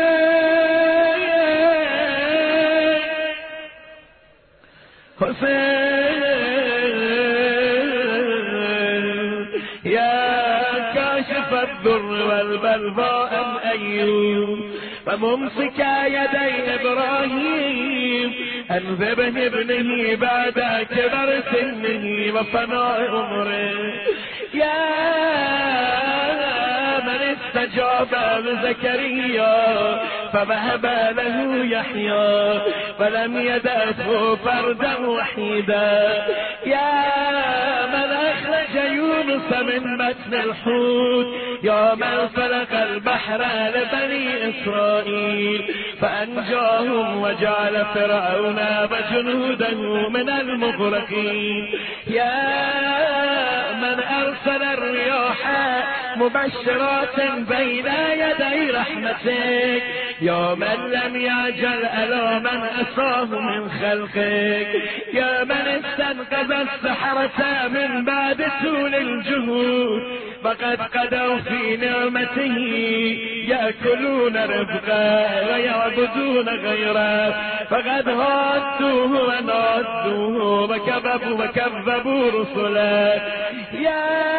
حسين يا كاشف الضر والبلواء أيوب وممسك يدي إبراهيم أنذبه ابنه بعد كبر سنه وفناء عمره. يا من استجاب لزكريا فوهب له يحيى ولم يدعه فردا وحيدا. يا من أخرج يونس من بطن الحوت، يا من فلق البحر لبني إسرائيل فأنجاهم وجعل فرعون وجنوده من المغرقين. يا من أرسل الرياح مبشرات بين يدي رحمتك، يا من لم يعجل على من أساه من خلقك. يا من استنقذ السحرة من بعد طول الجهود فقد قدوا في نعمته يأكلون رزقا ويعبدون غيره فقد هادوه ونادوه وكذبوا وكذبوا رسله. يا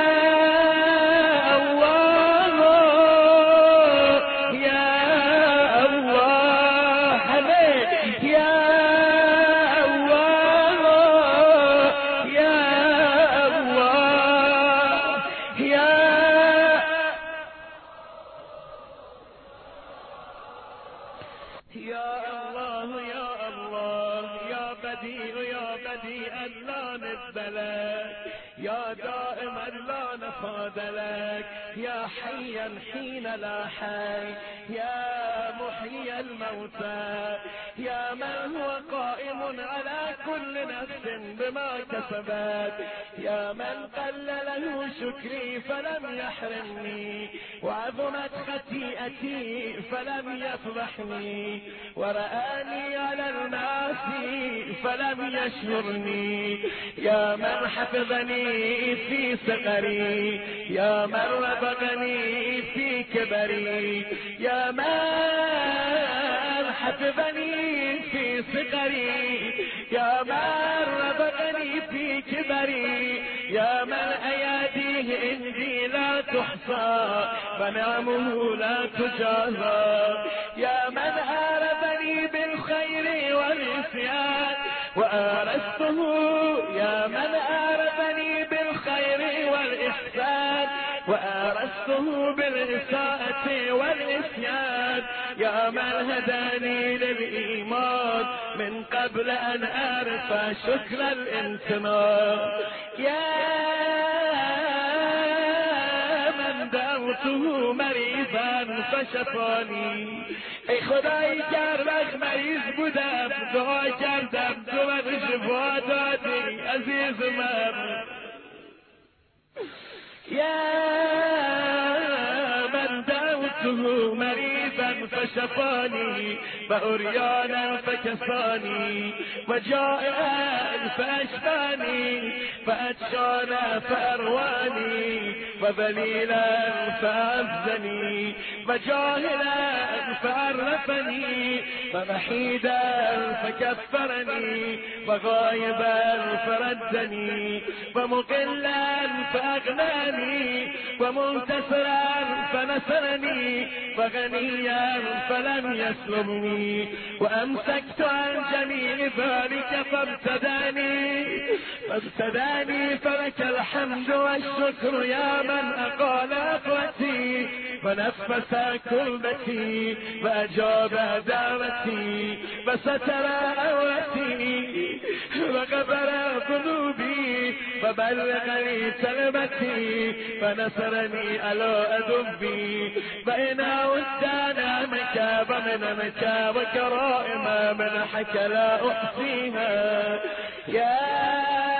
يا حيا حين لا حي، يا محيي الموتى، يا من هو قائم على كل نفس بما كسبت، يا من قل له شكري فلم يحرمني وعظمت خطيئتي فلم يفضحني ورآني على المعاصي فلم يشهرني. يا من حفظني في صغري، يا من رزقني في كبري، يا من حفظني في صغري، يا من رزقني في كبري، يا من أياديه عندي لا تحصى فنعمه لا تجازى. يا من آربني بالخير والعصيان وآرسته، يا من آربني بالخير والإحسان وآرسته بالإساءة والإسيان. يا من هداني للإيمان من قبل أن أعرف شكر الامتنان. يا من دعوته مريضا فشفاني، ای خدایی که هر وقت مریض بودم دعا کردم تو من شفا دادی عزیز من. يا من دعوته مريضا فشفاني وعريانا فكساني وجائعا فأشفاني فأتشانا فأرواني وذليلا فأعزني وجاهلا فعرفني ووحيدا فكفرني وغائبا فردني ومقلا فأغناني ومنتصرا فنصرني وغنيا فلم يسلبني وأمسكت عن جميع ذلك فابتداني فابتداني فلك الحمد والشكر يا من أقال أقوتي ونفس كربتي وأجاب دعوتي وستر عورتي وغفر ذنوبي وبلغني سلمتي ونصرني على أذنبي وإن عدت نعمك ومنعمك وكرائم منحك لا أحصيها يا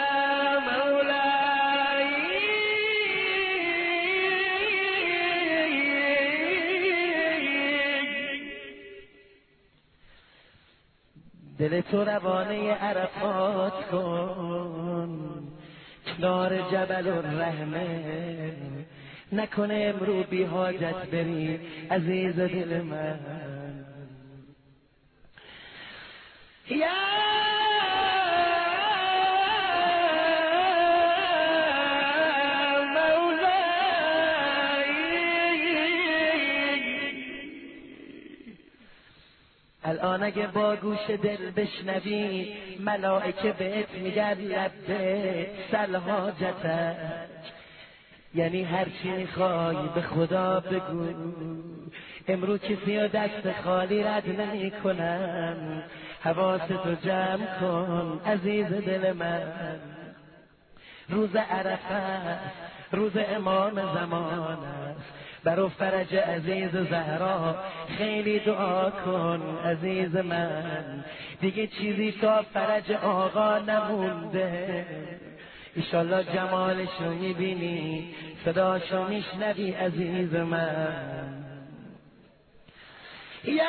دل تو روانه عرفات کن کنار جبل الرحمه نکنه امرو بی حاجت بری عزیز دل من یا الان اگه با گوش دل بشنوی ملائکه بهت میگن لبه سل حاجتک یعنی هر چی میخوای به خدا بگو امرو کسی و دست خالی رد نمی کنم حواستو جمع کن عزیز دل من روز عرفه روز امام زمان است برو فرج عزیز و زهرا خیلی دعا کن عزیز من دیگه چیزی تا فرج آقا نمونده ایشالله جمالشو میبینی صداشو میشنوی عزیز من یا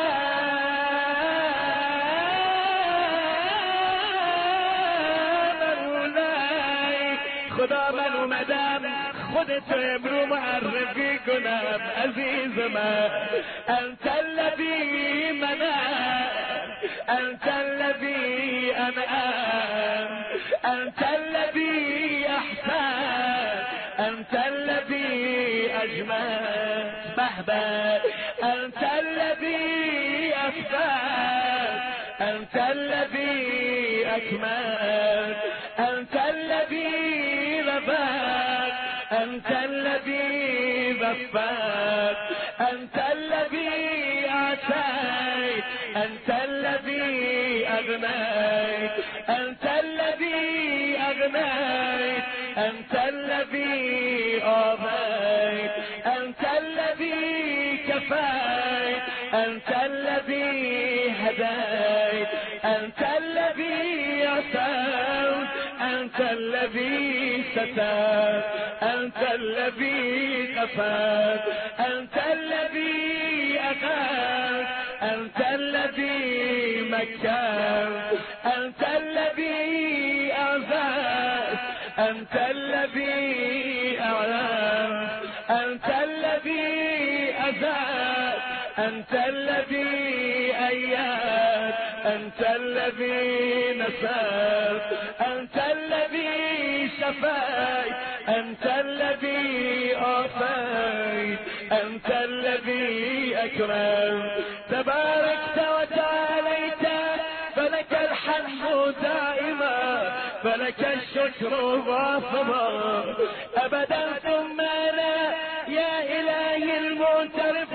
مولا خدا من اومدم خودت امرو معرفی کنم عزیز من انت الذی منع انت الذی انعم انت الذی احسن انت الذی اجمل بهبه انت الذی افضل انت الذی اکمل انت الذی رفع أنت الذي وفاك أنت الذي أعطيت أنت الذي أغنيت أنت الذي أغنيت أنت الذي آويت أنت الذي كفيت أنت الذي هديت أنت الذي عصيت أنت الذي سترت أنت الذي كفاك أنت الذي أخذت أنت الذي مكنت أنت الذي أعزت أنت الذي أعلمت أنت الذي أزلت أنت الذي أيدت أنت الذي نصرت أنت الذي شفيت أنت الذي آفيت أنت الذي أكرمت تباركت وتعاليت فلك الحمد دائما فلك الشكر واصبا أبدا ثم أنا يا إلهي المعترف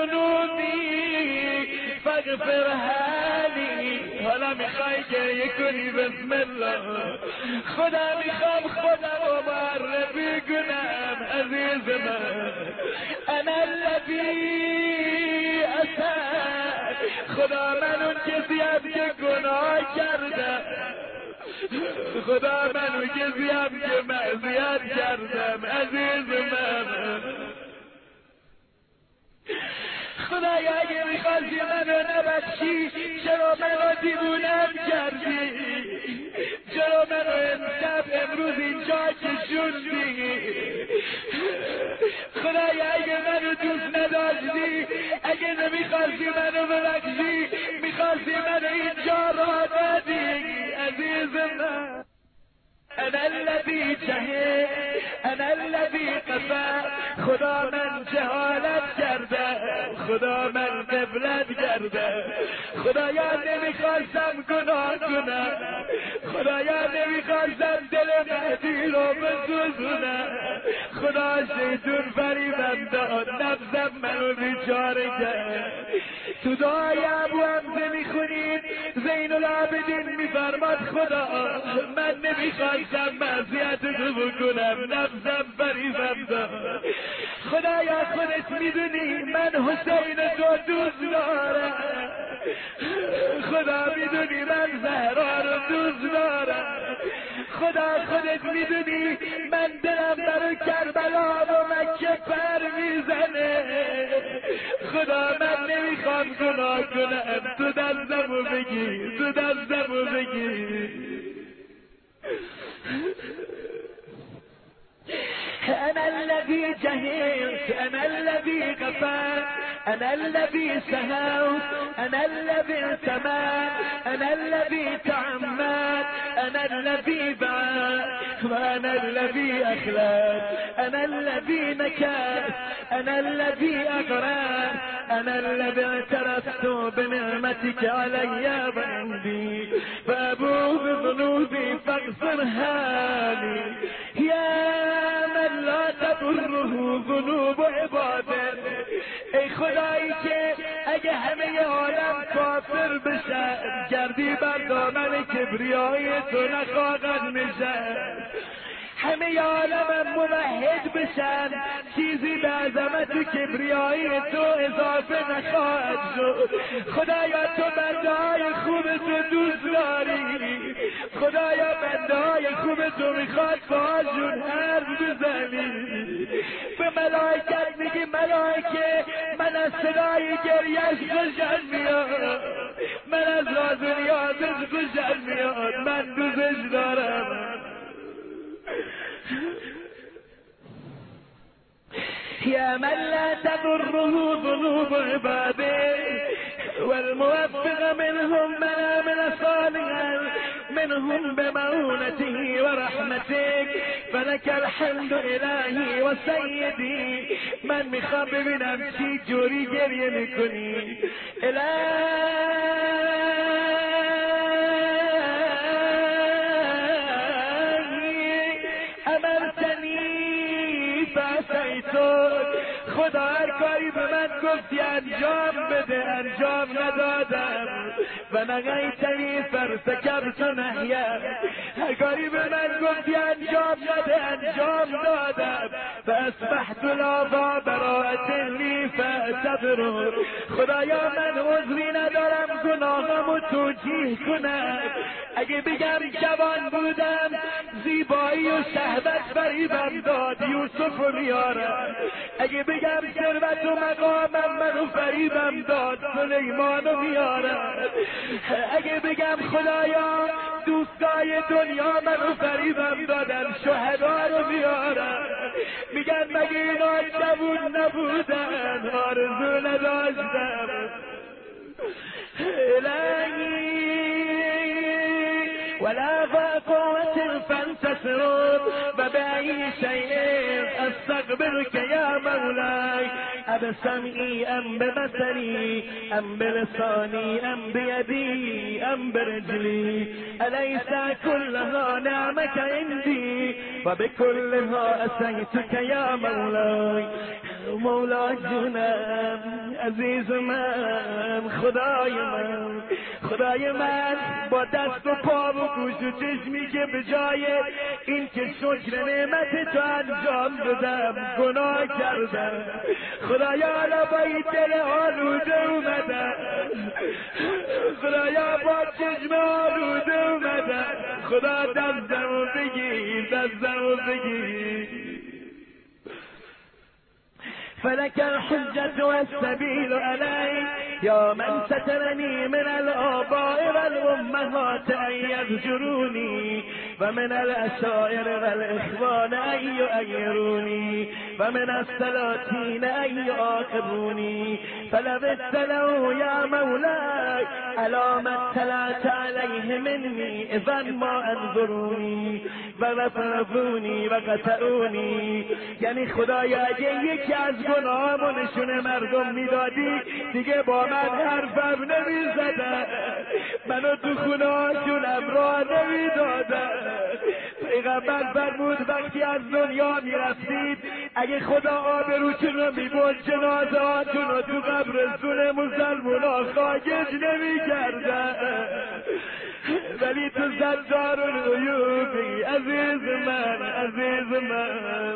بذنوبي فاغفرها لي حالا میخوای گریه کنی بسم الله خدا میخوام خدا رو معرفی کنم عزیز من انا الذی اسد خدا من اون کسیم که گناه کردم خدا من اون کسیم که معصیت کردم عزیز من خدایا اگه میخواستی منو نبخشی چرا منو دیوونم کردی؟ چرا منو امشب امروز اینجا کشوندی؟ خدایا اگه منو دوست نداشتی، اگه نمیخواستی منو ببخشی، میخواستی منو اینجا را ندی. عزیز من انا الذي جهل انا الذي قفا، خدا من جهالت کردم، خدا من غفلت کردم. خدایا نمیخواستم گناه کنم، خدایا نمیخواستم دل مهدی رو بسوزونم. خدا شیطون فریبم داد، نفسم منو بیچاره کرد. تو دعای ابو حمزه میخونید زین العابدین میفرماد خدا من نمیخواستم معصیت تو بکنم، نفسم فریبم داد. خدایا خودت میدونی من حسین تو دوست دارم، خدا میدونی من زهرا رو دوست دارم. خدا خودت میدونی من دلم برای کربلا و مکه پر میزنه. خدا من نمیخوام گناه کنم، تو دستمو بگیر، تو دستمو بگیر. أنا الذي جهلت، أنا الذي غفرت، أنا الذي سهوت، أنا الذي اعتمدت، أنا الذي تعمدت، أنا الذي بعت، وأنا الذي أخلت، أنا الذي نكت، أنا الذي أغرت، أنا الذي اعترفت بنعمتك علي وعندي فأبوء بذنوبي فاغفرها لي يا من لا تضره ذنوب عباده. ای خدایی که اگه همه عالم کافر بشن گردی بر دامن کبریای تو نخواهد نشست، همه عالم موحد بشن چیزی به عظمت و کبریایی تو اضافه نخواهد شد. خدایا تو بنده های خوب تو دوست داری، خدایا بنده های خوب تو میخواد باشون حرف بزنی. به ملائکت میگی ملائکه من از صدای گریش خوشم میاد، من از راز و نیازش خوشم میاد، من دوستش دارم. يا من لا تضره ذنوب عباده والموفق منهم من من صالحا منهم بمعونته ورحمتك فلك الحمد الهی و سیدی. من میخوام ببینم چی جوری گریه میکنی. خدا هر کاری به من گفتی انجام بده، انجام ندادم. و نغیتنی فرتکبت نهیه، هر کاری به من گفتی انجام نده، انجام دادم. و اصبحت لابا براءت لی فاعتبر. خدایا من عذری ندارم گناهامو توجیه کنم. اگه بگم جوان بودم زیبایی و شهوت فریبم داد یوسف میارم، اگه بگم ثروت و مقامم منو فریبم داد سلیمانو میارم، اگه بگم خدایا دوستای دنیا منو فریبم دادن شهدا رو میارم. میگن مگه اینا جوون نبودن آرزو نداشتم. الهی ولا قوة فانتصر وبأي شيء استغفرك يا مولاي. أبسمعي أم ببصري أم بلساني أم بيدي أم برجلي أليس كلها نعمك عندي وبكلها أتيتك يا مولاي. مولا جونم عزیز من خدای من خدای من با دست و پا و گوش و چشمی که به جای این که شکر نعمت تو انجام دادم گناه کردم. خدایا حالا با این دل آلوده اومدم، خدایا با چشم آلوده اومدم. خدا دستمو بگیر، دستمو بگیر. فلك الحجة والسبيل علي يا من سترني من الآباء والأمهات أن يزجروني، ومن الأشاعر والإخوان أن يؤيروني، ومن السلاطين أن يعاقبوني. فلو ابتلوا يا مولاي على ما اطلعت عليه مني إذا ما انظروني ورفضوني وقطعوني. یعنی خدایا اگه یکی از گناهامو نشون مردم میدادی دیگه با من حرفم نمیزدن، منو تو خونه هاشونم راه نمیدادن. پیغمبر فرمود وقتی از دنیا میرفتید اگه خدا آبروتون رو میبرد جنازه هاتون رو تو قبرستون مسلمونا خاکش نمیکردن، ولی تو ستار الغیوبی عزیز من عزیز من.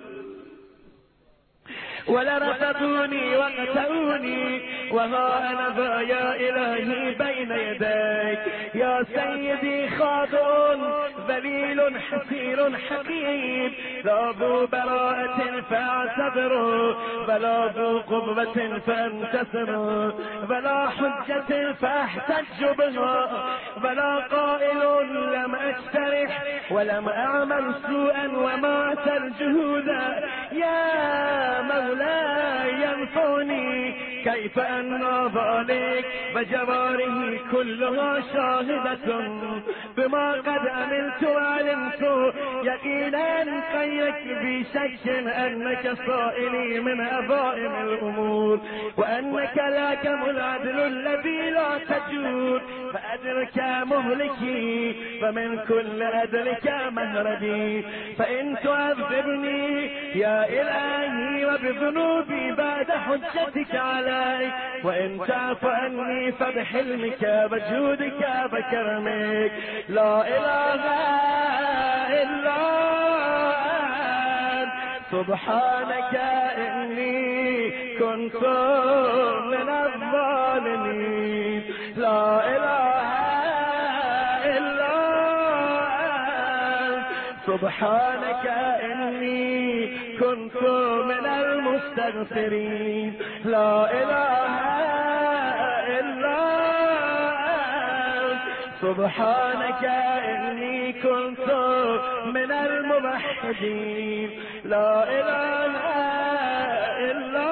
ولرفضوني وقتلوني وها أنا ذا يا إلهي بين يديك يا سيدي خاضع ذليل حسير حقير لا ذو براءة فاعتذر ولا ذو قوة فانتصر ولا حجة فاحتج بها ولا قائل لم أجترح ولم أعمل سوءا ومات الجهود. يا مولاي ينفعني كيف أن ذلك وجواره كلها شاهدة بما قد عملت وعلمت يقينا غيرك بشك أنك صائلي من عظائم الأمور وأنك لاكم العدل الذي لا تجود فأدرك مهلكي ومن كل أدرك مهردي. فإن تعذبني يا إلهي وبذنوبي بعد حجتك علي وإن تعف عني فبحلمك وجودك وكرمك. لا إله إلا أنت سبحانك إني كنت من الظالمين. لا إله إلا أنت سبحانك إني كنت من المستغفرين. لا إله إلا أنت سبحانك إني كنت من الموحدين. لا إله إلا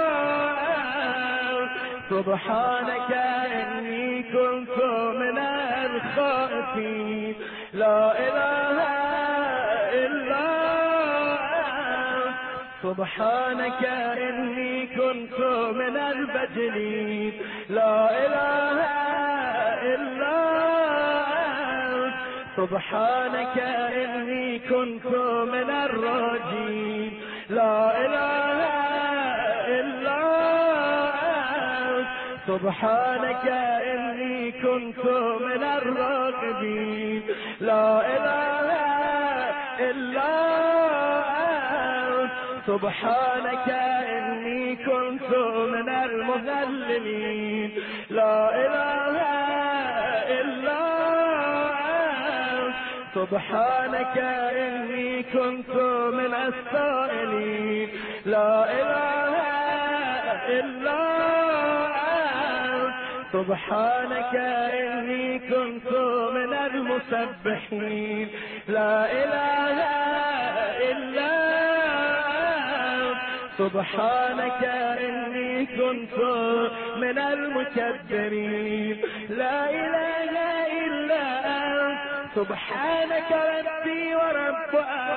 أنت سبحانك إني كنت من الخائفين. لا إله إلا أنت سبحانك إني كنت من البجلين. لا إله إلا أنت سبحانك إني كنت من الراجين. لا إله إلا أنت سبحانك إني كنت من الراقبين. لا إله إلا أنت سبحانك إني كنت من المذللين. لا إله إلا أنت سبحانك إني كنت من السائلين. لا إله إلا أنت سبحانك إني كنت من المسبحين. لا إله إلا أنت سبحانك إني كنت من المكبرين. لا إله إلا أنت سبحانك ربي ورب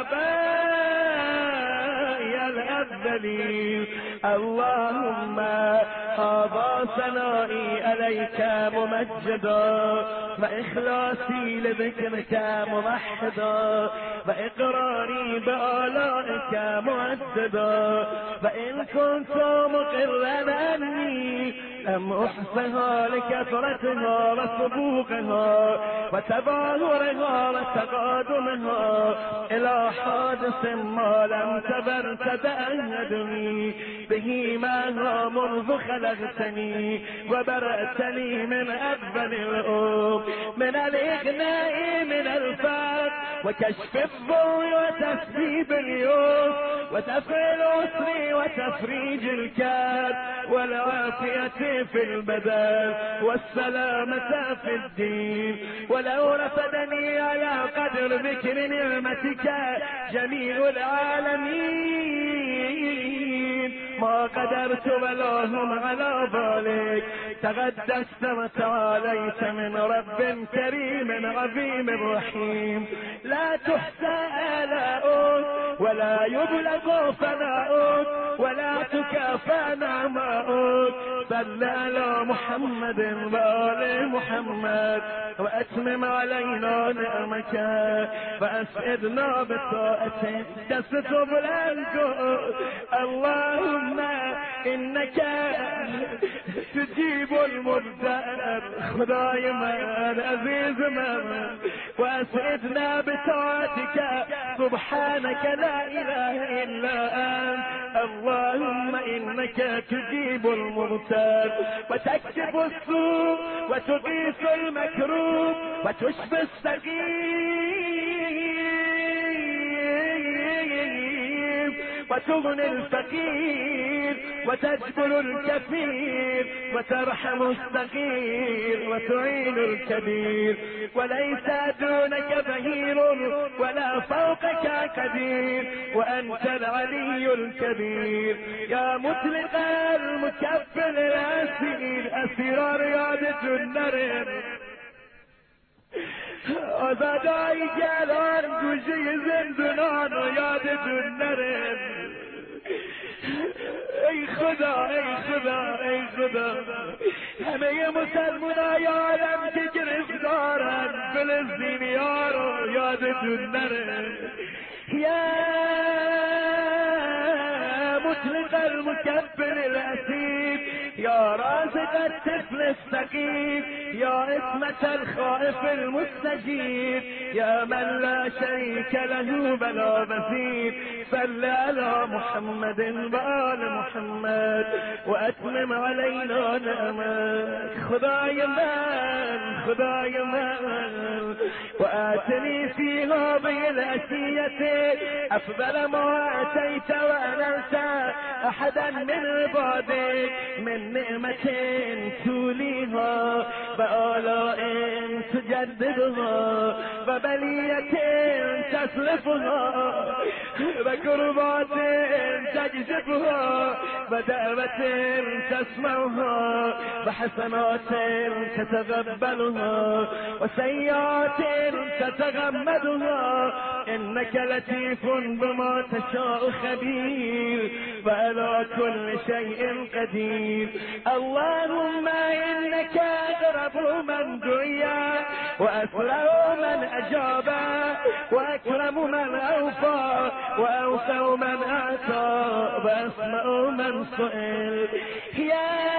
آبائي الأولين. اللهم هذا ثنائي عليك ممجدا وإخلاصي لذكرك موحدا وإقراري بآلائك مؤددا. وإن كنت مقرا أني لم أحصها لكثرتها وسبوقها وتظاهرها وتقادمها إلى حادث ما لم تبر تتأهدني به معها منذ خلقتني وبرأتني من أول الأم من الإغناء من الفقر وكشف الضر وتسبيب اليوم ودفع العسر وتفريج الكاد والعافية في البدن والسلامة في الدين. ولو رفدني على قدر ذكر نعمتك جميع العالمين ما قدرت بلاهم على ذلك. تقدست وتعاليت من رب كريم عظيم رحيم لا تحصى آلاؤك ولا يبلغ فناؤك ولا تكافى نعماؤك. صل على محمد وآل محمد وأتمم علينا نعمك وأسعدنا بطاعتك. تستب الأنجو اللهم إنك تجيب المبتر خداي من عزيز من وأسعدنا بطاعتك سبحانك لا إله إلا أنت. اللهم إنك تجيب المبتر وتكشف السوء وتغيث المكروب وتشفي السقيم وتغني الفقير وتجبر الكثير وترحم الصغير وتعين الكبير. وليس دونك بهير ولا فوقك قدير وأنت العلي الكبير. يا مطلق المكفل الأسير أسير رياضة النرم آزادای گلان گوشه زندونان و یادت نرم. ای خدا ای خدا ای خدا همه مسلمانای عالم که گرفتارن فلسطینیا رو یادتون نره. یا مطلق المكفل الأسير يا رازق الطفل السقيم يا اسمة الخائف المستجيب يا من لا شريك له ولا مثيل. صل على محمد وآل محمد وأتمم علينا نعمك. خداي من خداي من وآتني في هذه العشية أفضل ما أتيت وأنلت أحدا من عبادك من نعمة توليها وآلاء تجددها وبلية تصرفها وكربات تكشفها ودعوة تسمعها وحسنات تتقبلها وسيئات تتغمدها. إنك لطيف بما تشاء خبير وعلى كل شيء قدير. اللهم إنك أقرب من دعي وأسرع من أجاب وأكرم من أوفى وأوسع من أعطى وأسمع من سئل. يا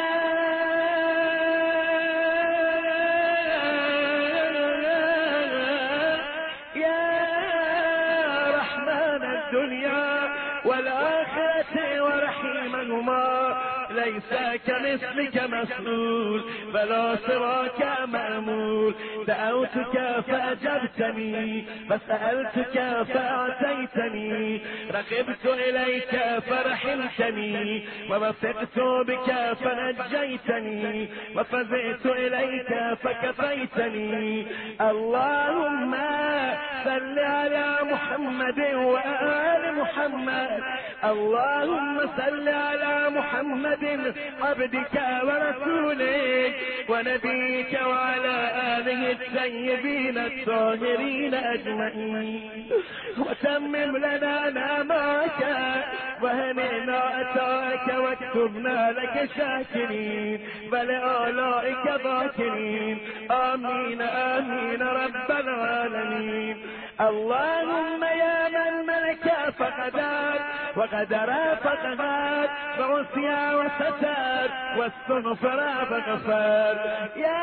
والآخرة ورحيمهما ليس كمثلك مسؤول ولا سواك مأمول. دعوتك فأجبتني فسألتك فأعطيتني رغبت إليك فرحمتني ووثقت بك فنجيتني وفزعت إليك فكفيتني. اللهم صل على محمد وآل محمد. اللهم صل على محمد عبدك ورسولك ونبيك وعلى آله الطيبين الطاهرين أجمعين. وتمم لنا نعمك وهنئنا أتاك واكتبنا لك شاكرين ولآلائك ذاكرين. آمين آمين رب العالمين. اللهم يا من ملك فقدر وقدر فقهر ووسع وستر واستغفر فغفر. يا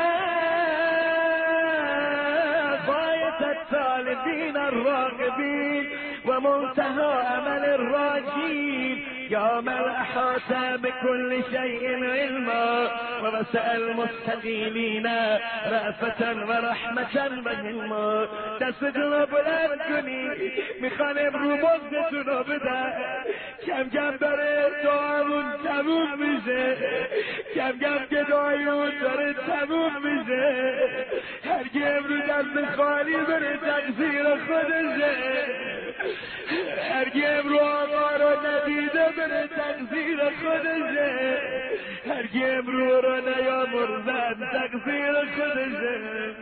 غاية الطالبين الراغبين ومنتهى أمل الراجين يا من أحاط بكل شيء علما ووسع المستقيمين رأفة ورحمة وهلما. دستتون رو بلند کنی، میخوان امرو بغضتون رو بده. کم کم داره دعامون تموم میشه، کم کم که دعایمون داره تموم میشه. هرگی امرو دست خالی بره تقصیر خودشه، هرگی امرو آقا رو ندیده بره تقصیر خودشه، هرگی امرو رو نیامرزن تقصیر خودشه.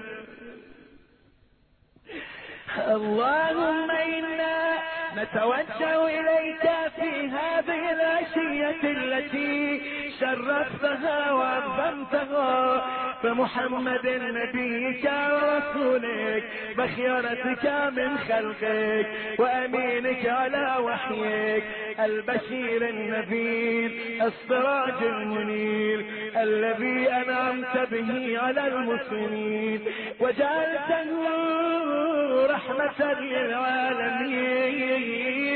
اللهم إنا نتوجه إليك في هذه العشية التي شرفتها وعظمتها بمحمد نبيك ورسولك بخيرتك من خلقك وأمينك على وحيك البشير النذير السراج المنير الذي أنعمت به على المسلمين وجعلته رحمة للعالمين.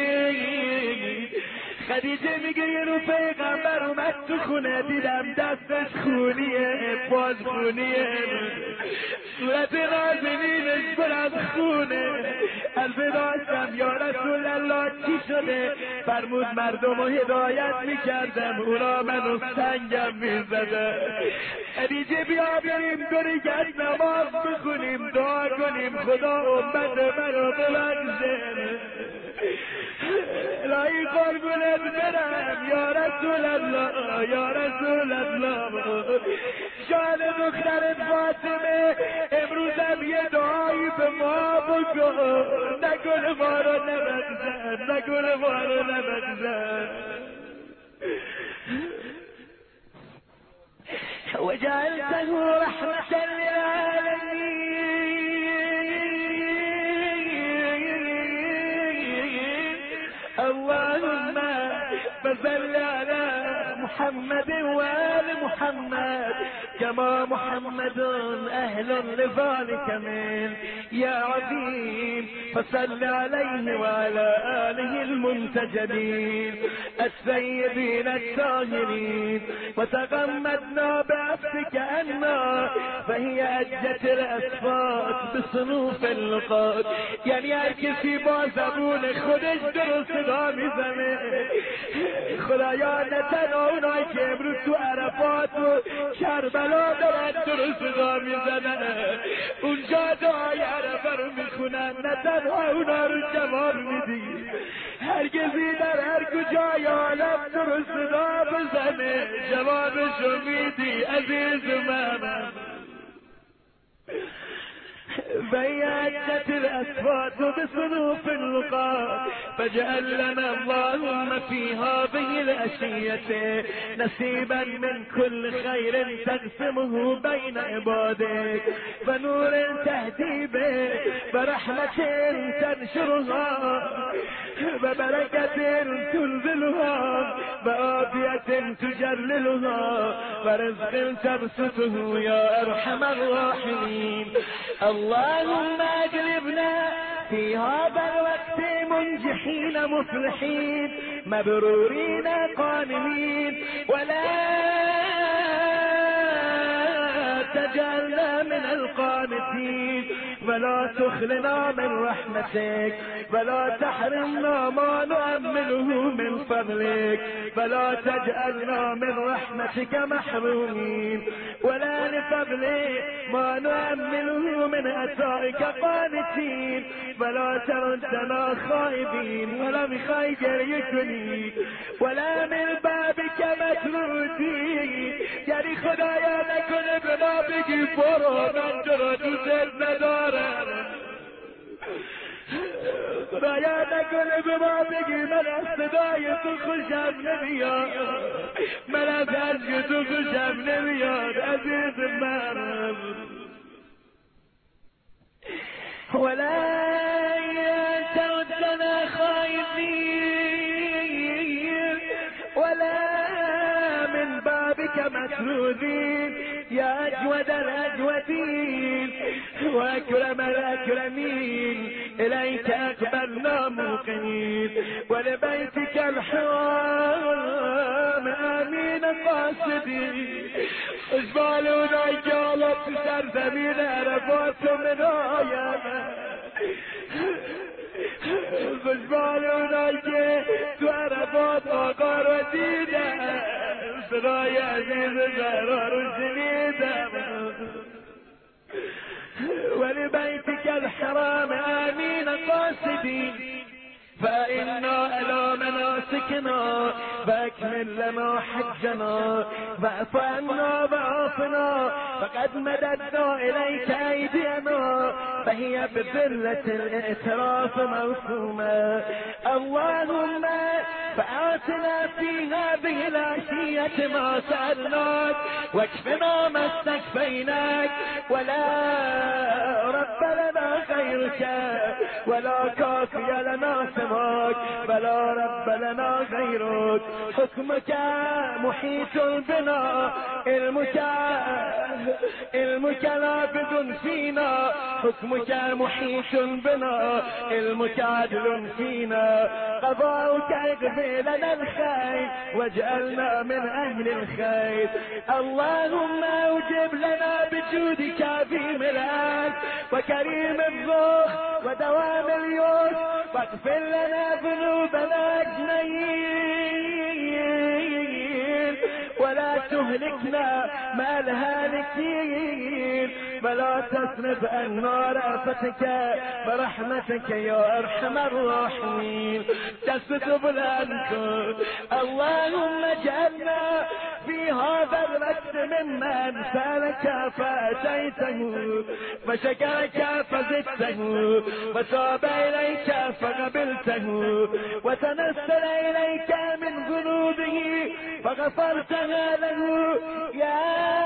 خدیجه میگه یه رو پیغمبر اومد تو خونه، دیدم دستش خونیه، باز خونیه، صورت نازنینش پر از خونه. قلب داشتم یا رسول الله چی شده؟ فرمود مردم رو هدایت میکردم، اونا منو سنگم میزده. خدیجه بیا بریم درگت نماز بخونیم، دعا کنیم خدا امت منو ببخشه. الهی قربونت برم یا رسول الله یا رسول الله. شان دختر فاطمه امروزم یه دعایی به ما بکن، نکنه ما رو نبخشن، نکنه ما رو نبخشن. وجعلته رحمة للعالمين. اللهم فصل على محمد وآل محمد كما محمد أهل لذلك من يا عظيم. فصل عليه وعلى آله المنتجبين السيدين الطاهرين وتغمدنا بعفوك عنا فهي أجت الأصفات بصنوف اللقاط. يعني هر کسی با زبون خودش درست صدا میزنه. خدایا نه تنها اونایی که امروز تو عرفات و کربلا دارن درست صدا میزنن، اونجا دعای عرفه رو میخونن، نه تنها اونا رو جواب میدی. هرگزی در هر کجای عالم درست صدا بزنه جوابشو میدی عزیز من. بيعت الأصوات بصنوف اللقاء فاجعل لنا اللهم في هذه الأشية نصيبا من كل خير تقسمه بين عبادك ونور تهدي به ورحمة تنشرها وبركة تنزلها وعافية تجللها ورزق تبسطه يا أرحم الراحمين. اللهم اجلبنا في هذا الوقت منجحين مفلحين مبرورين قانمين ولا تجعلنا من القانتين ولا تخلنا من رحمتك ولا تحرمنا ما نؤمله من فضلك ولا تجعلنا من رحمتك محرومين ولا لفضلك ما نؤمله من عطائك قانتين ولا تردنا خائبين ولا بخير يكني ولا من بابك مطرودين. یعنی خدایا نکنه به ما بگی برو من تو را دوست ندارم، خدایا نکنه به ما بگی من از صدای تو خوشم نمیاد، من از عشق تو خوشم نمیاد عزیز من. ولا تردنا خائفين ولا من بابك مطرودين يا أجود الأجودين وأكرم الأكرمين. إليك أقبلنا موقنا الموقنين ولبيتك الحرام آمين قاصدين اجبالونا قالت سرزمين عرفات من آيام اجبالونا تو عرفات آقا رو دیدم صدای عزیز زهرا رو شنیدم ولبيتك الحرام آمين قاصدين فإنا على مناسكنا فأكمل لنا حجنا واعف عنا وعافنا فقد مددنا إليك أيدينا فهي بذلة الاعتراف موسومة اللهم فآتنا في هذه العشية ما سألناك واكفنا ما استكفيناك ولا رب لنا غيرك ولا كافي لنا سواك ولا رب لنا غيرك حكمك محيط بنا علمك علمك نافذ فينا حكمك محيط بنا علمك عدل فينا قضاؤك اغفر لنا الخير واجعلنا من اهل الخير اللهم اوجب لنا بجودك عظيم العز وكريم الذوق ودوام اليسر واغفر لنا ذنوبنا اجمعين ولا تهلكنا مع الهالكين ولا تصرف عنا رأفتك برحمتك يا ارحم الراحمين تسلط بلانكم اللهم اجعلنا في هذا الوقت ممن سألك فأتيته وشكرك فزدته وتاب إليك فقبلته وتنزل إليك من ذنوبه فغفرتها له يا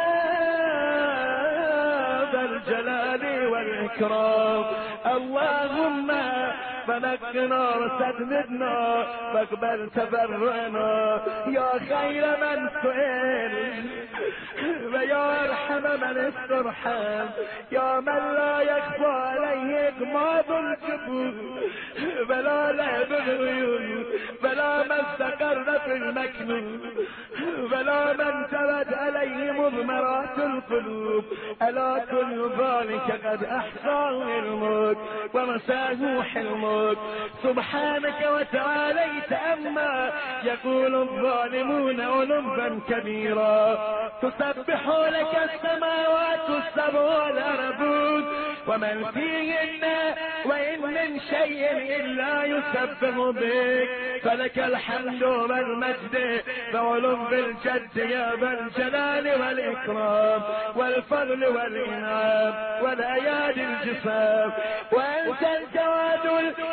ذا الجلال والإكرام اللهم فنقنا وسددنا واقبل تبرعنا يا خير من سئل ويا ارحم من استرحم يا من لا يخفى عليه اغماض الجبور ولا لعب العيون ولا من استقر في المكنون ولا من تبت عليه مضمرات القلوب الا كل ذلك قد احصاه علمك ومساه حلمك سبحانك وتعاليت أما يقول الظالمون علوا كبيرا تسبح لك السماوات السبع والأرض ومن فيهن وإن من شيء إلا يسبح بك فلك الحمد والمجد وعلو الجد يا ذا الجلال والإكرام والفضل والإنعام والأيادي الجسام وأنت الجواد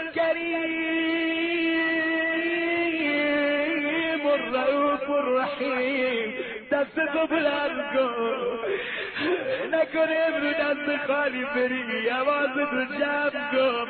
الكريم الرؤوف الرحيم دست بلندگو نکن امرو دست خالی بری آوازت رو جمع کن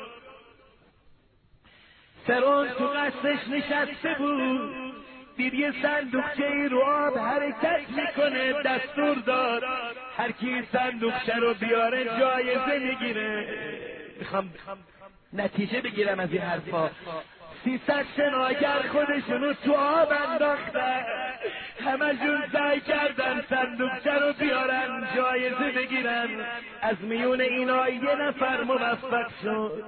سرون تو قصدش نشسته بود دید یه صندوقچه رو آب حرکت میکنه دستور داد هر کی صندوقچه رو بیاره جایزه میگیره میخوام نتیجه بگیرم از این حرفا سیصد شناگر خودشونو تو آب انداختن همه جون سعی کردن صندوقچه رو بیارن جایزه بگیرن از میون اینا یه نفر موفق شد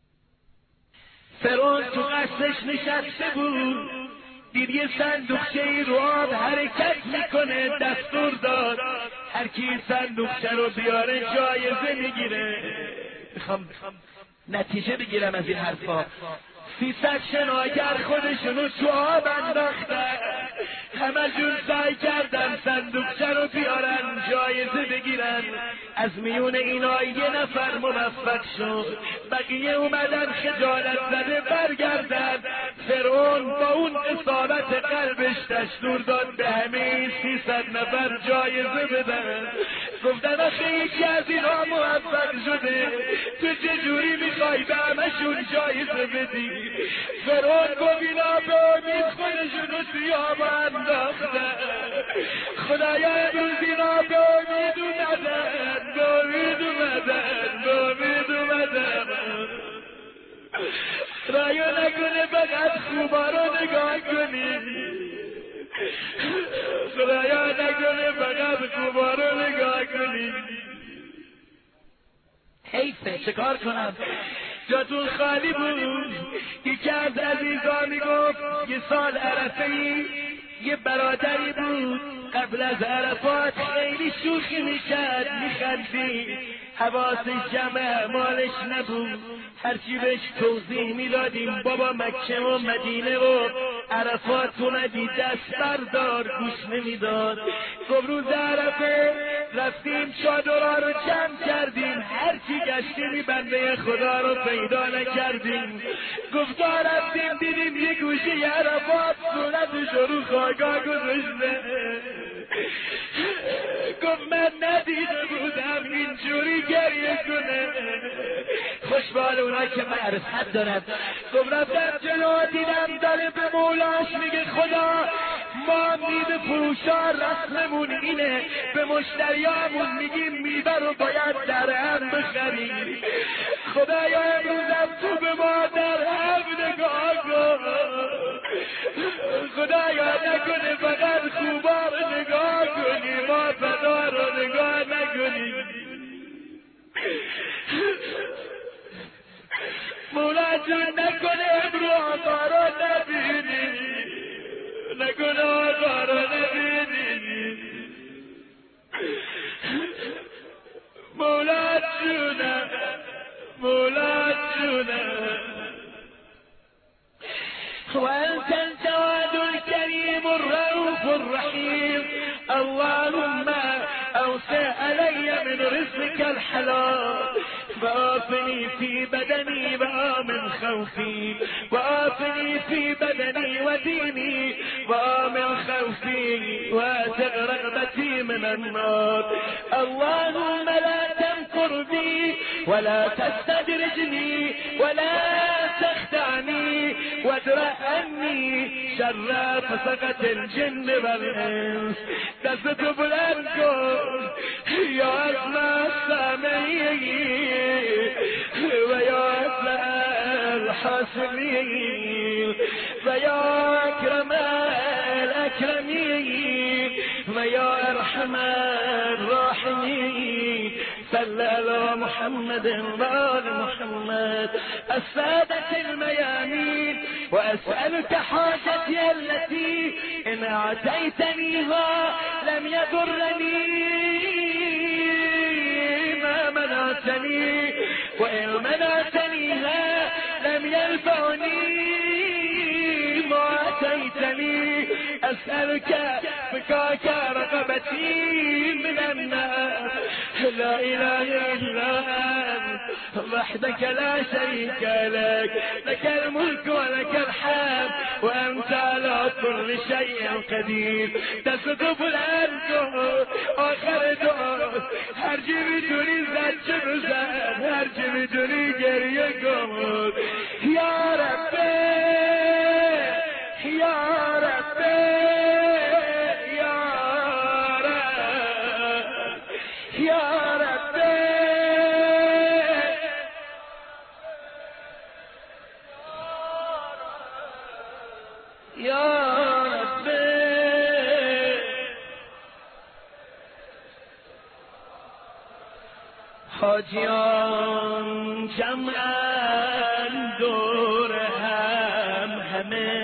فرعون تو قصدش نشسته بود دید یه صندوقچه رو آب حرکت میکنه دستور داد هر کی صندوقچه رو بیاره جایزه میگیره میخوام نتیجه بگیرم از این حرفا سیصد شناگر خودشونو تو آب انداختن همه جون سعی کردن صندوقچه رو بیارن جایزه بگیرن از میون اینا یه نفر موفق شد بقیه اومدن خجالت زده برگردن فرعون با اون اصابت قلبش دستور داد به همه سیصد نفر جایزه بدن گفتن آخه یکی از اینا موفق شده تو چجوری میخوای به همشون جایزه بدی فرعون گفت اینا به امید خودشونو توی آب انداختن خدایا امروز اینا به امید اومدن به امید اومدن به امید اومدن رای خوبا رو نگاه کنی، خدایا نکنه فقط خوبا رو نگاه کنی. حیفه چه کار کنم، جاتون خالی بود. یکی از عزیزان میگفت یه سال عرفه‌ای یه برادری بود قبل از عرفات خیلی شوخی میکرد میخندید، حواسش جمع مالش نبود، هرچی بهش توضیح میدادیم بابا مکه و مدینه و عرفات اومدی دست بردار گوش نمیداد. گفت روز عرفه رفتیم چادرها رو جمع کردیم، هرچی گشتیم بنده خدا رو پیدا نکردیم. گفت رفتیم دیدیم یه گوشه عرفات صورتش رو خاکا گذاشته. گفت من ندیده بودم اینجوری گریه کنه. خوشبال اونا که معرفت دارد. گفت رفتم جلو دیدم داره به مولاش میگه خدا ما میوه فروشا رسممون اینه، به مشتریامون میگیم میوه رو باید در هم بخریم. خدایا امروزم تو به ما در هم نگاه کن، خدایا نکنه فقط خوبا رو نگاه کنی ما فدا رو نگاه نکنی. مولا جون نکنه امرو آقا رو نبینی، نکنه آقا رو نبینی. مولا جونه مولا جونه وأنت الجواد الكريم الرؤوف الرحيم، اللهم أوسع علي من رزقك الحلال، وآفني في بدني وآمن خوفي، وآفني في بدني وديني وآمن خوفي، واتق رغبتي من النار. اللهم لا تمكر بي ولا تستدرجني ولا تخدعني وادرأ عني شر فسقة الجن والإنس. دستو بلند کن یا اسمع السامعين ويا اسمع الحاسمين ويا اكرم الاكرمين ويا ارحم الراحمين. صلى على محمد وآل محمد السادة الميامين. وأسألك حاجتي التي إن أعطيتنيها لم يضرني ما منعتني، وإن منعتنيها لم ينفعني ما أتيتني. أسألك فكاك رقبتي من النار. لا إله إلا أنت وحدك لا شريك لك، لك الملك ولك الحمد وأنت على كل شيء قدير. تصدق الأنت آخر دعا هرچی میتونی زد چه بزن، هرچی میتونی گریه کن. یا ربی یا ربی یا رب یا ربی یا ربی. حاجیان جمعن دور هم همه،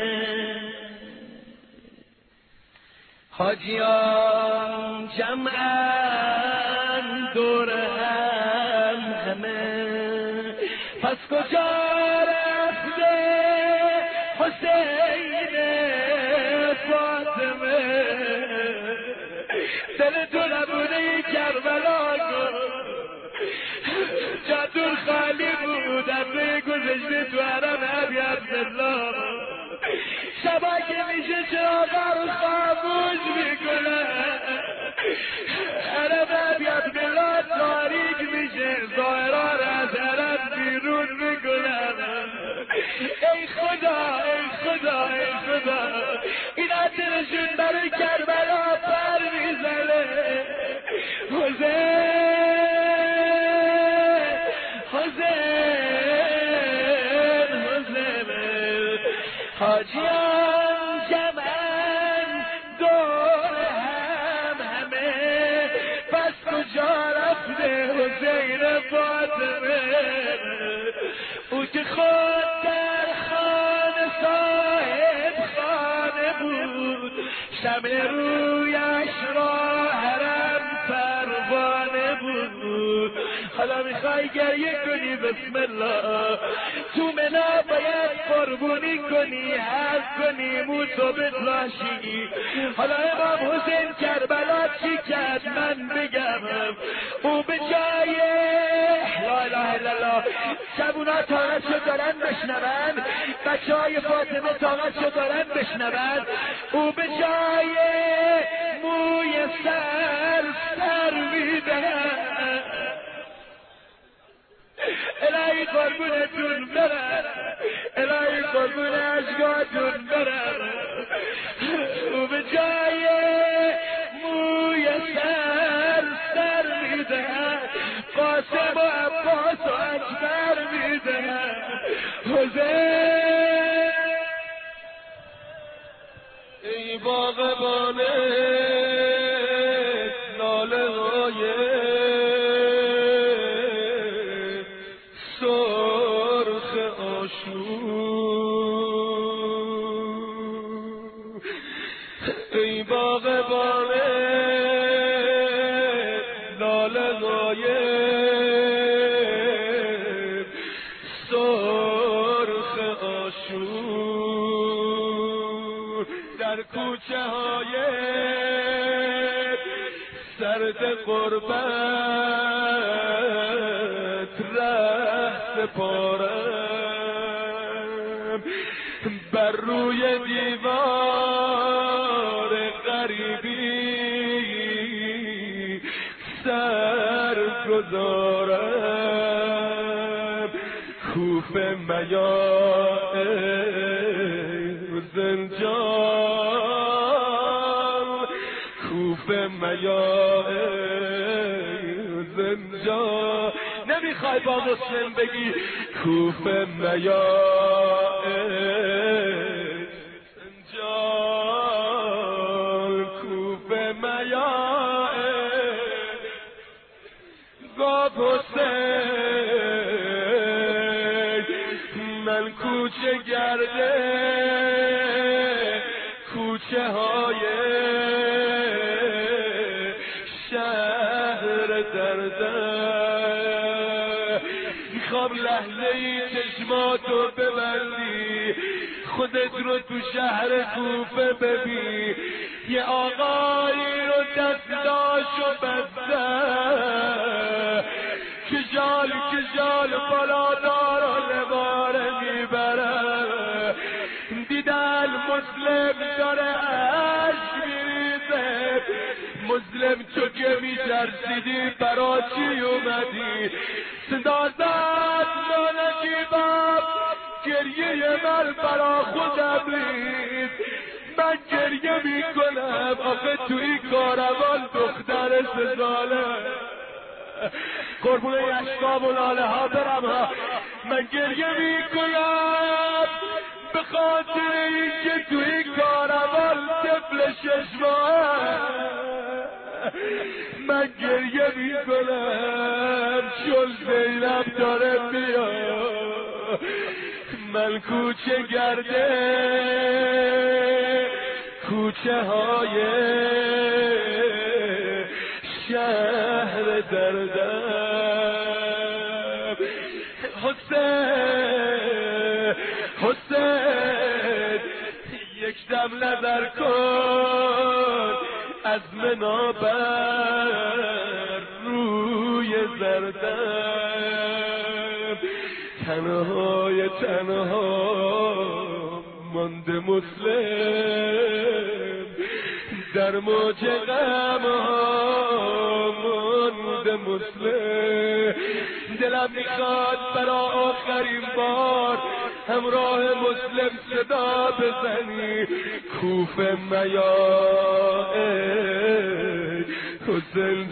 حاجیان جمعن دور هم همه. پس کجا رفته حسین فاطمه؟ دل تو نبونه کربلا کن، جاتون خالی بود ابروی گذشته تو حرم ابی عبدالله. شبا که میشه چراغا رو خاموش میکنه، حرم ابی عبدالله تاریک میشه، ظاهرها رو از حرم بیرون میکنن. ای خدا ای خدا ای خدا این عطرشون برای کربلا پر میزنه. حسین حاجیان جمعن دور هم همه، پس کجا رفته حسین فاطمه؟ او که خود در خانه صاحب خانه بود، شمع رویش را حرم پروانه بود. حالا میخوای گریه کنی بسم الله، تو منا باید قربونی کنی، حج کنی، موتو بتلاشی. حالا امام حسین کربلا چی کرد من بگم؟ او به جای لا اله الا الله شبونا طاقتشو دارن بشنون، بچه های فاطمه طاقتشو دارن بشنون، او به جای موی سر سر میدن. الهی قربونتون برم، الهی قربون اشگاتون برم. او به جای موی سر سر میدن، قاسم و عباس و اکبر میدن. حسین ای باغبانه لاله های سرخ آشور، ای باغبانه لاله های سرخ آشور، در کوچه های سرد غربت ره سپارم، بر روی دیوار غریبی سر گذارم. کوفه میاء زنجان، کوفه میاء زنجان. نمیخوای با مسلم بگی کوفه میاء زنجان، کوفه میاء. گفت حسین من کوچه گرده کوچه های شهر دردم، میخوام لحظه ای چشماتو ببندی، خودت رو تو شهر کوفه ببین. یه آقایی رو دستاشو بسته، کجال کجال بالادار و لباره میبره. دیدن مسلم داره عشق میریزه، مسلم تو که میترسیدی برا چی اومدی؟ صدا زد نانجیبم، گریه من برا خودم ریز. من گریه میکنم آخه تو این کاروان دختر سزاله، قربون اشکام و لاله ها برم ها. من گریه میکنم به خاطر اینکه تو این کاروان طفل شش ماه. من گریه میکنم چون زینب داره میاد. من کوچه گرده کوچه های شهر دردم. حسین حسین یک دم نظر کن از منا بر روی زردم. تنهای تنها مانده مسلم، در موج غم ها مانده مسلم. دلم میخواد برا آخرین بار همراه مسلم صدا بزنی کوفه میاء حسین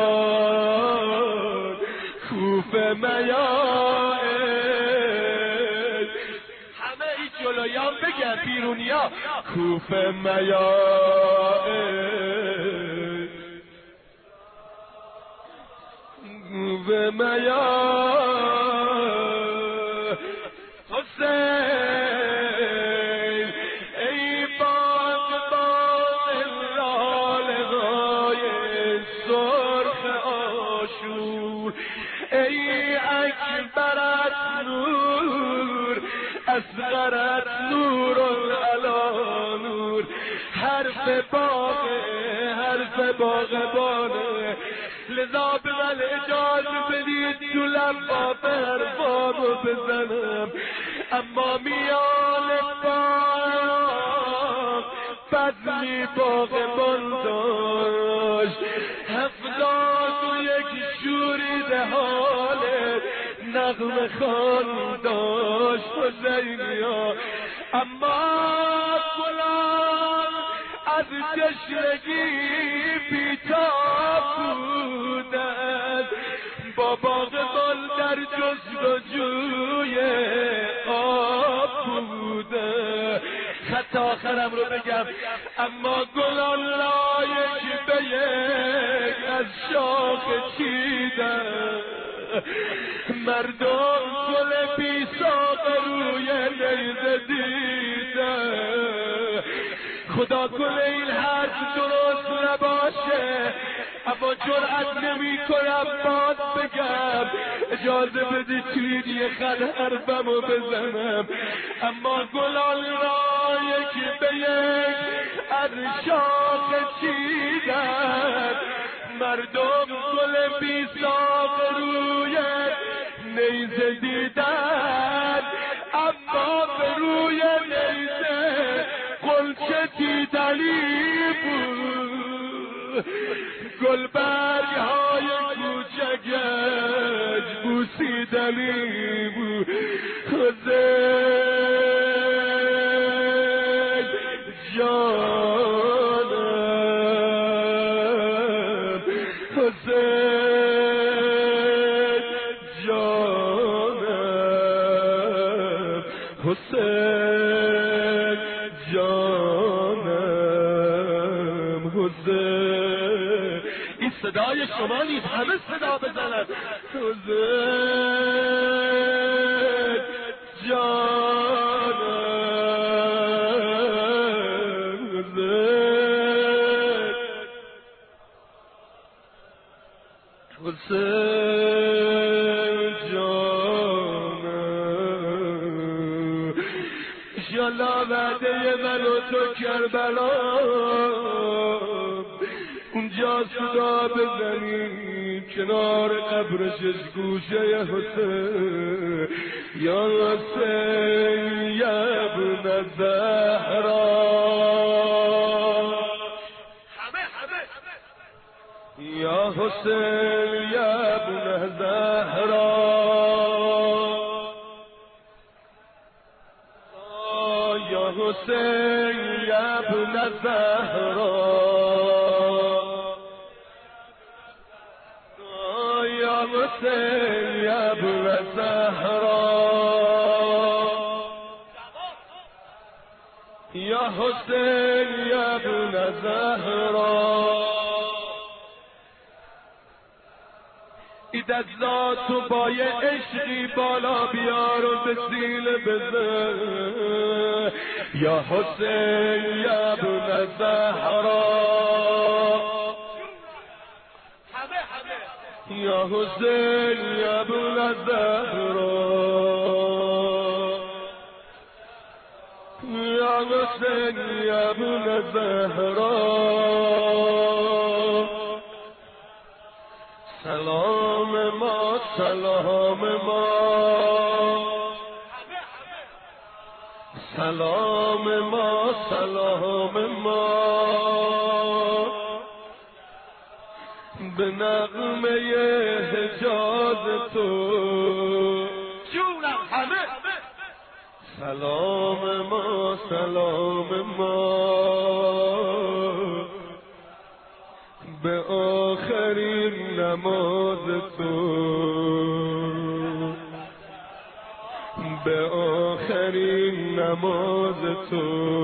جان، کوفه میاء. همه ای جلو شورایان بگن بیرونیا کوفه میاه کوفه میاه حسین ای باد باد لاله‌های سرخ عاشور ای اکبرت نور اصغرت نور علی نور حرف باغ حرف باغبانه لذا به من اجازه بدید تو لبا به حرفامو بزنم اما میان باغ بدلی باغبان داشت هفتاد و یک شوریده حاله نغمه خان داشت حسینیا اما گلان از تشنگی بیتاب بودن با باغبان در جستجوی آب بوده خط آخرم رو بگم اما گلان لایک به یک از شاخ چیدن مردم گل بی ساق روی نیزه دیدن خدا کنه این حرف درست نباشه اما جرأت نمی کنم باد بگم اجازه بدید توی یه خط حرفمو بزنم اما گلان را یکی به یک از شاخ چیدن مردم گل بی ساق روی نیزه دیدن اما به روی نیزه قلچه دیدنی بود گلبرگ های کوچکش بوسیدنی بود حسین جانم حسین جانم حسین جانم حسین این صدای شما نیست همه صدا بزنن حسین جانم حسین حسین جانم انشالله وعده من و تو کربلا اونجا صدا بزنی کنار قبرش از گوشه حسین یا حسین یا ابن زهرا یا حسین یا ابن زهرا یا حسین یا ابن زهرا حسین یا ابن زهرا یا حسین یا ابن زهرا اید از ذات و با یه عشقی بالا بیار و به سینه بزن یا حسین یا ابن زهرا یا حسین یا ابن زهرا یا حسین یا ابن زهرا سلام ما سلام ما سلام ما سلام ما به نغمه حجاز تو جونم همه سلام ما سلام ما به آخرین نماز تو به آخرین نماز تو.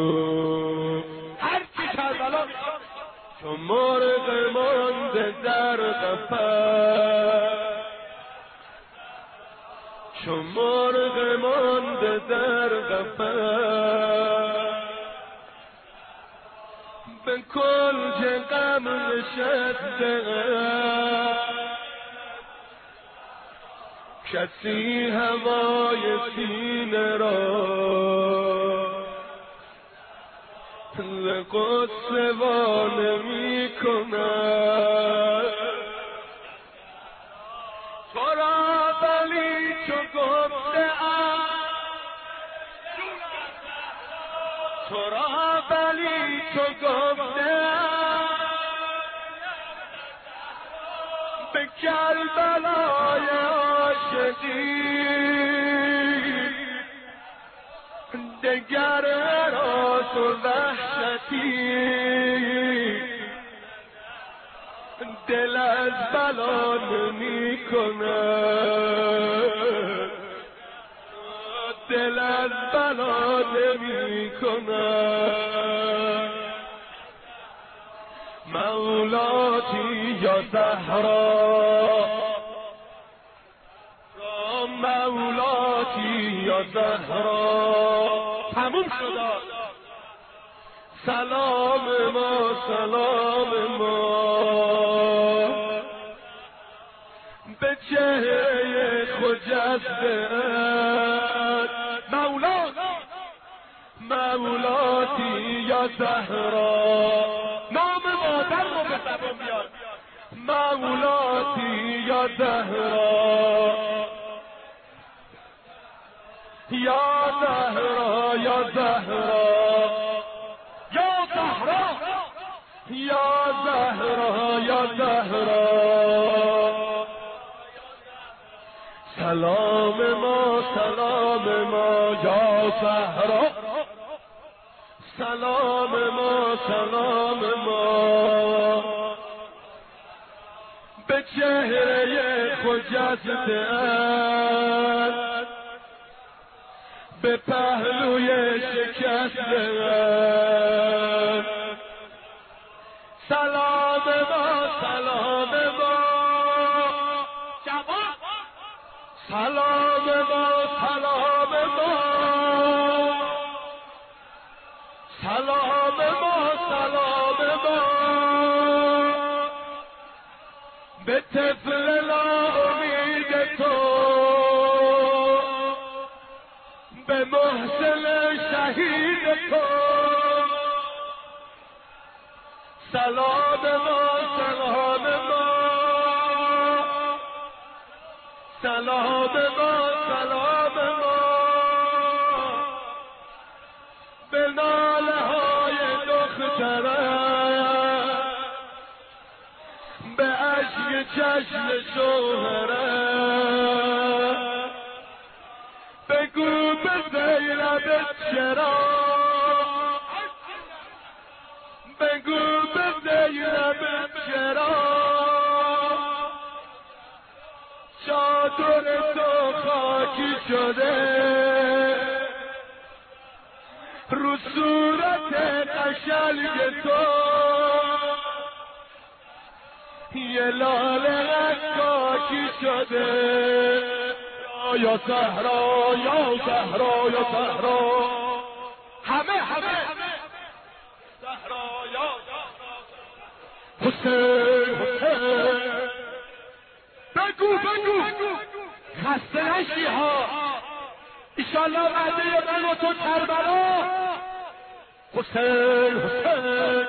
هر چی کربلا چون مرغ مانده در قفس، چون مرغ مانده در قفس، به کنج غم نشسته، کسی هوای سینه را ز قصه وا نمی کند. تو را ولی چو گفته‌ام، تو را ولی چو گفته‌ام، به کربلای عاشقی دگر هراس و وحشتی، دل از بلا نمی کند، دل از بلا نمی کند. مولاتی یا زهرا، مولاتی یا زهرا، تموم شد. سلام ما سلام ما به چهره خجسته مولا مولاتی یا زهرا، نام مادر رو به زبان بیار. مولاتی یا زهرا، یا زهرا یا زهرا، یا زهرا یا زهرا یا زهرا، سلام ما سلام ما یا زهرا، سلام ما سلام ما به چهره خجسته است، به پهلوی شکسته است. سلام ما سلام ما جواب، سلام ما سلام ما، سلام ما سلام ما به طفل ناامید تو، به محسن شهید تو. سلام ما سلام ما، سلام ما سلام ما به ناله های دخترم، به اشک چشم شوهرم، بگو به زینب چرا، بگو به زینب چرا چادر تو خاکی شده، رو صورت قشنگ تو یه لاله خاکی شده. یا زهرا یا زهرا یا زهرا، همه همه زهرا یا حسین حسین، بگو بگو خسته نشی ها، ایشالله وعده من و تو کربلا. حسین حسین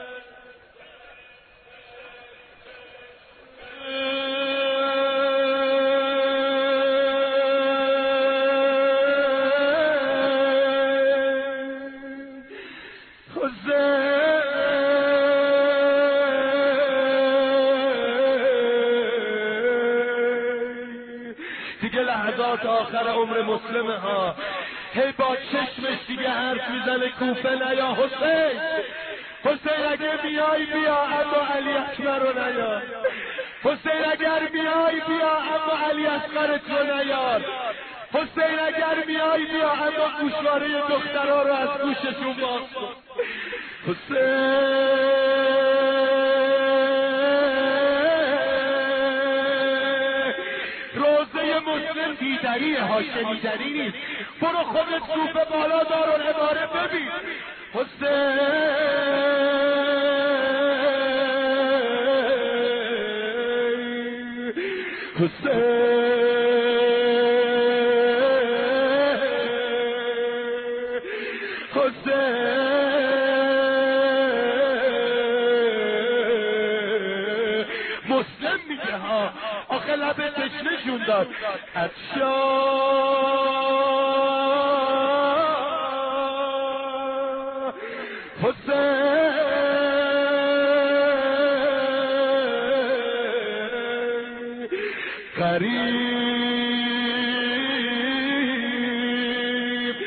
دیگه لحظات آخر عمر مسلمه ها، هی با چشمش دیگه حرف میزنه کوفه نیا حسین، حسین اگه بیای بیا اما علی اکبر رو نیار، حسین اگر بیای بیا اما علی اصغر تو نیار، حسین اگر میای بیا، اما گوشواره دخترها رو از گوششون باز کن. حسین مسلم دیدریه ها، شنیدنی نیست. برو خودت سوپ بالا دار و عباره ببین. حسین حسین مسلم میگه ها، آخه لب تشنه جون داد. حسین غریب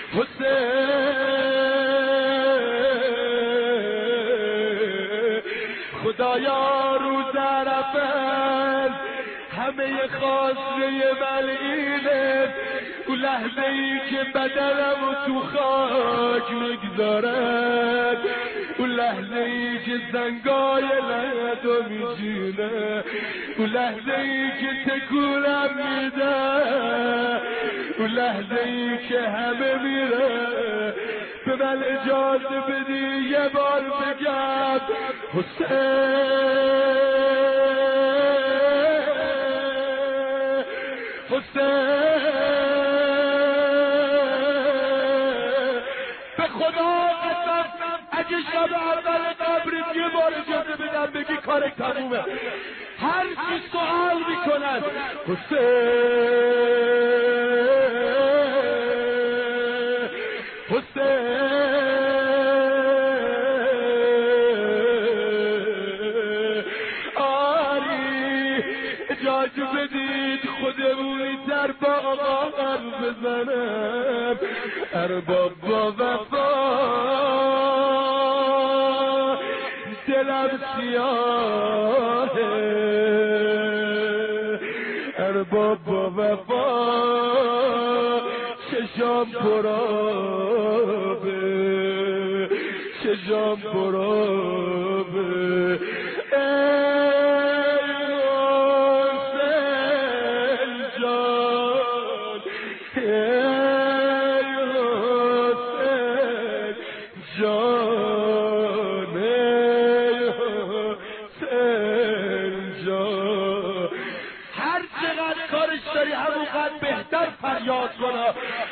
حسین خدایا روز عرفه همه خاصه ملعینه، اون لحظه ای که بدنم و تو خاک میگذارد، اون لحظه ای که زنگای لحظه میجینه، اون لحظه ای که تکونم میده، اون لحظه ای که همه میره، به من اجازه بدی یه بار بگم حسین حسین. به خدا قسم اگه شب اول قبرت یه بار اجازه بدم بگی کار تمومه. هر چی سوال میکنن حسین حسین. آری اجازه بدید خودمونی در با آقا حرف بزنم. ارباب با وفا دلم سیاهه، ارباب با وفا چشام پرابه، چشام پرابه. بهتر فریاد کنه.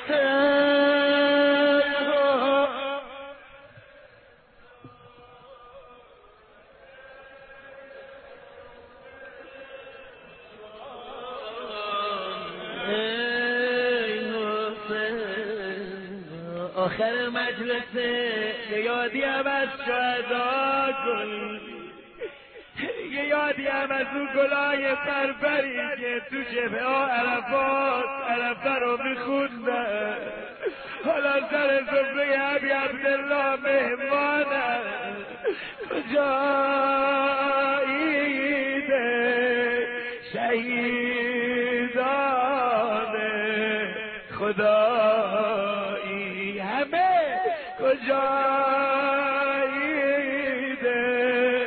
آخر مجلسه یادی هم از شهدا کن، یه یادی هم از اون گلای پرپری که تو جبهه ها عرفات عرفه رو میخوندن. حالا سر صفحه ابی عبدالله مهمانه، کجاییده شهیدان خدایی همه کجاییده.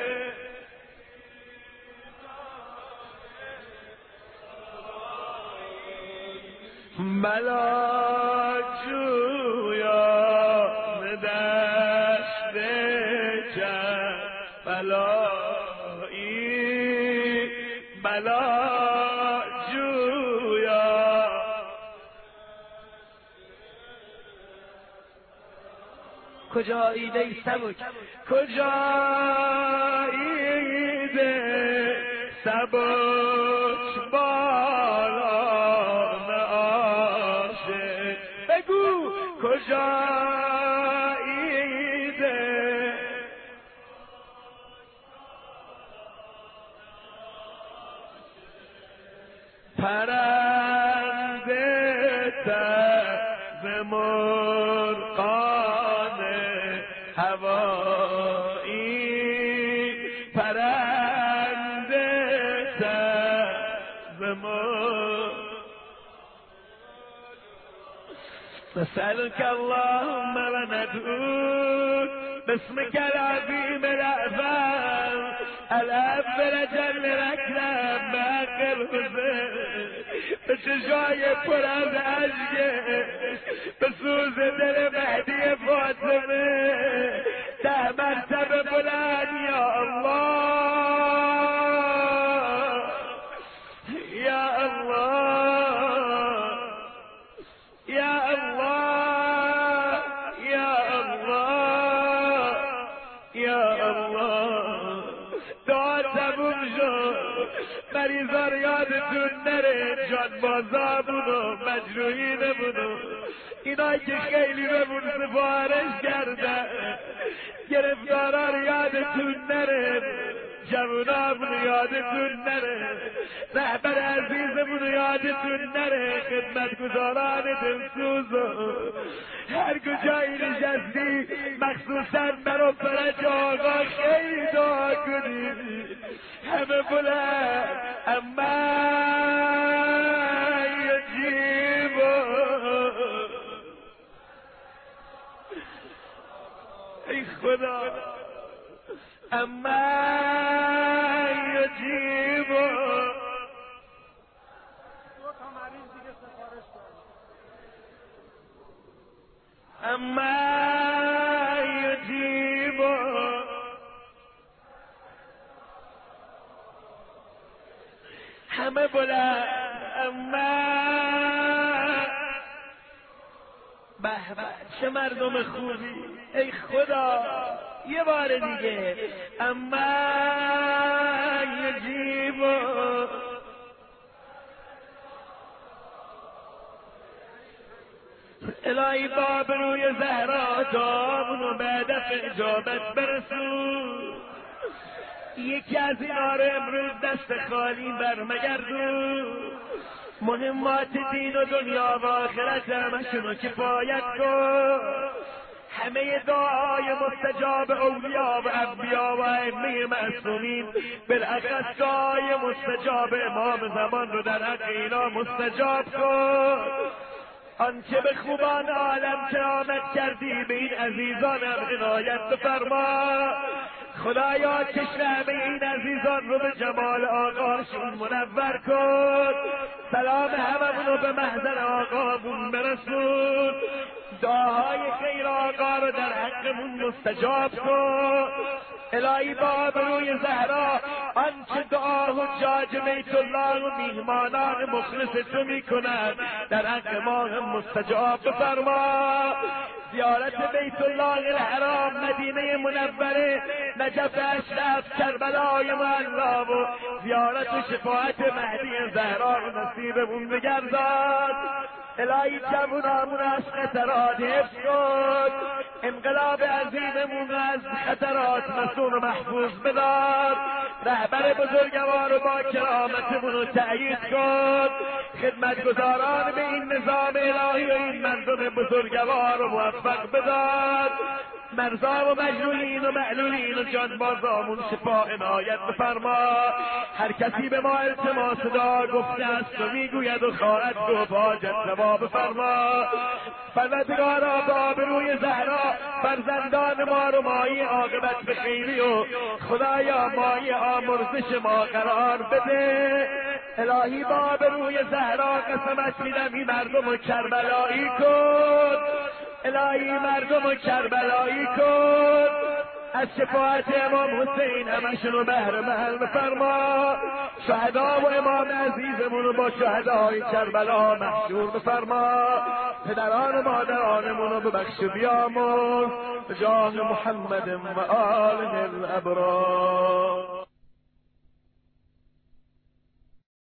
ملاک جویان دشت کربلایی، ملاک جویان کجاییده ای سبک، کجاییده سبک باران عاشق، بگو کجاییده پرنده تز مرغان هوایی، پرنده تز مرغ نسألك اللهم وندعوك باسمك العظيم الأعظم الأكبر جل الأكرم باقر حسین به چشای پر از اشک به سوز دل مهدی فاطمه ده مرتبه بلند یا الله یا الله یا الله یا الله یا الله دعا تموم شد مریضا رو یادتون نره جانبازامونو مجروحینمونو اینایی که خیلی بهمون سفارش کردن گرفتارا رو یادتون نره جوانامونو یادتون نره رهبر عزیزمونو یادتون نره خدمتگزاران دلسوزو هر کجایی نشستی مخصوصا برا فرج آقا خیلی دعا کنید همه بلند اما یجیبو ای خدا اما یجیبو اما یجیبو همه بلند اما به به چه مردم خوبی ای خدا یه بار دیگه اما یجیبو الهی باب روی زهرا دامونو به دفع اجابت برسون یکی از اینا رو امروز دست خالی برمگردون مهمات دین و دنیا و آخرت همشونو کفایت کن همه دعای مستجاب اولیاء و انبیا و ائمه معصومین بالاخص دعای مستجاب امام زمان رو در حق اینا مستجاب کن آنچه به خوبان عالم کرامت کردی به این عزیزانم عنایت بفرما خدایا چشم همه این عزیزان رو به جمال آقاشون منور کن سلام هممونو به محضر آقامون برسون دعاهای خیر آقا رو در حقمون مستجاب کن الهی باب روی زهرا آنچه دعا حجاج بیت الله و میهمانان مخلص تو میکنند در حق ما هم مستجاب بفرما زیارت بیت الله الحرام مدینه منوره نجف اشرف کربلای معلا و زیارت و شفاعت مهدی زهرا رو نصیبمون بگردان الهی جوانامون از خطرات حفظ کن انقلاب عظیممون از خطرات مسون و محفوظ بدار رهبر بزرگوار و با کرامتمون رو تأیید کن خدمتگزاران به این نظام الهی و این مردم بزرگوار رو موفق بدار مرزا و مجروحین و معلولین و جانبازامون شفا عنایت بفرما هر کسی به ما التماس دعا گفته است و میگوید و خواهد گفت حاجت روا بفرما پروردگارا به آبروی زهرا فرزندان ما رو مایه عاقبت به خیری و خدایا مایه آمرزش ما قرار بده الهی با آبروی زهرا قسمت میدم این مردم رو کربلایی کن الهی مردم رو کربلایی کن از شفاعت امام حسین همشونو بهره مند بفرما شهدا و امام عزیزمون رو با شهدای کربلا محشور بفرما پدران و مادرانمون رو ببخش و بیامرز به جاه محمد و آله الابرار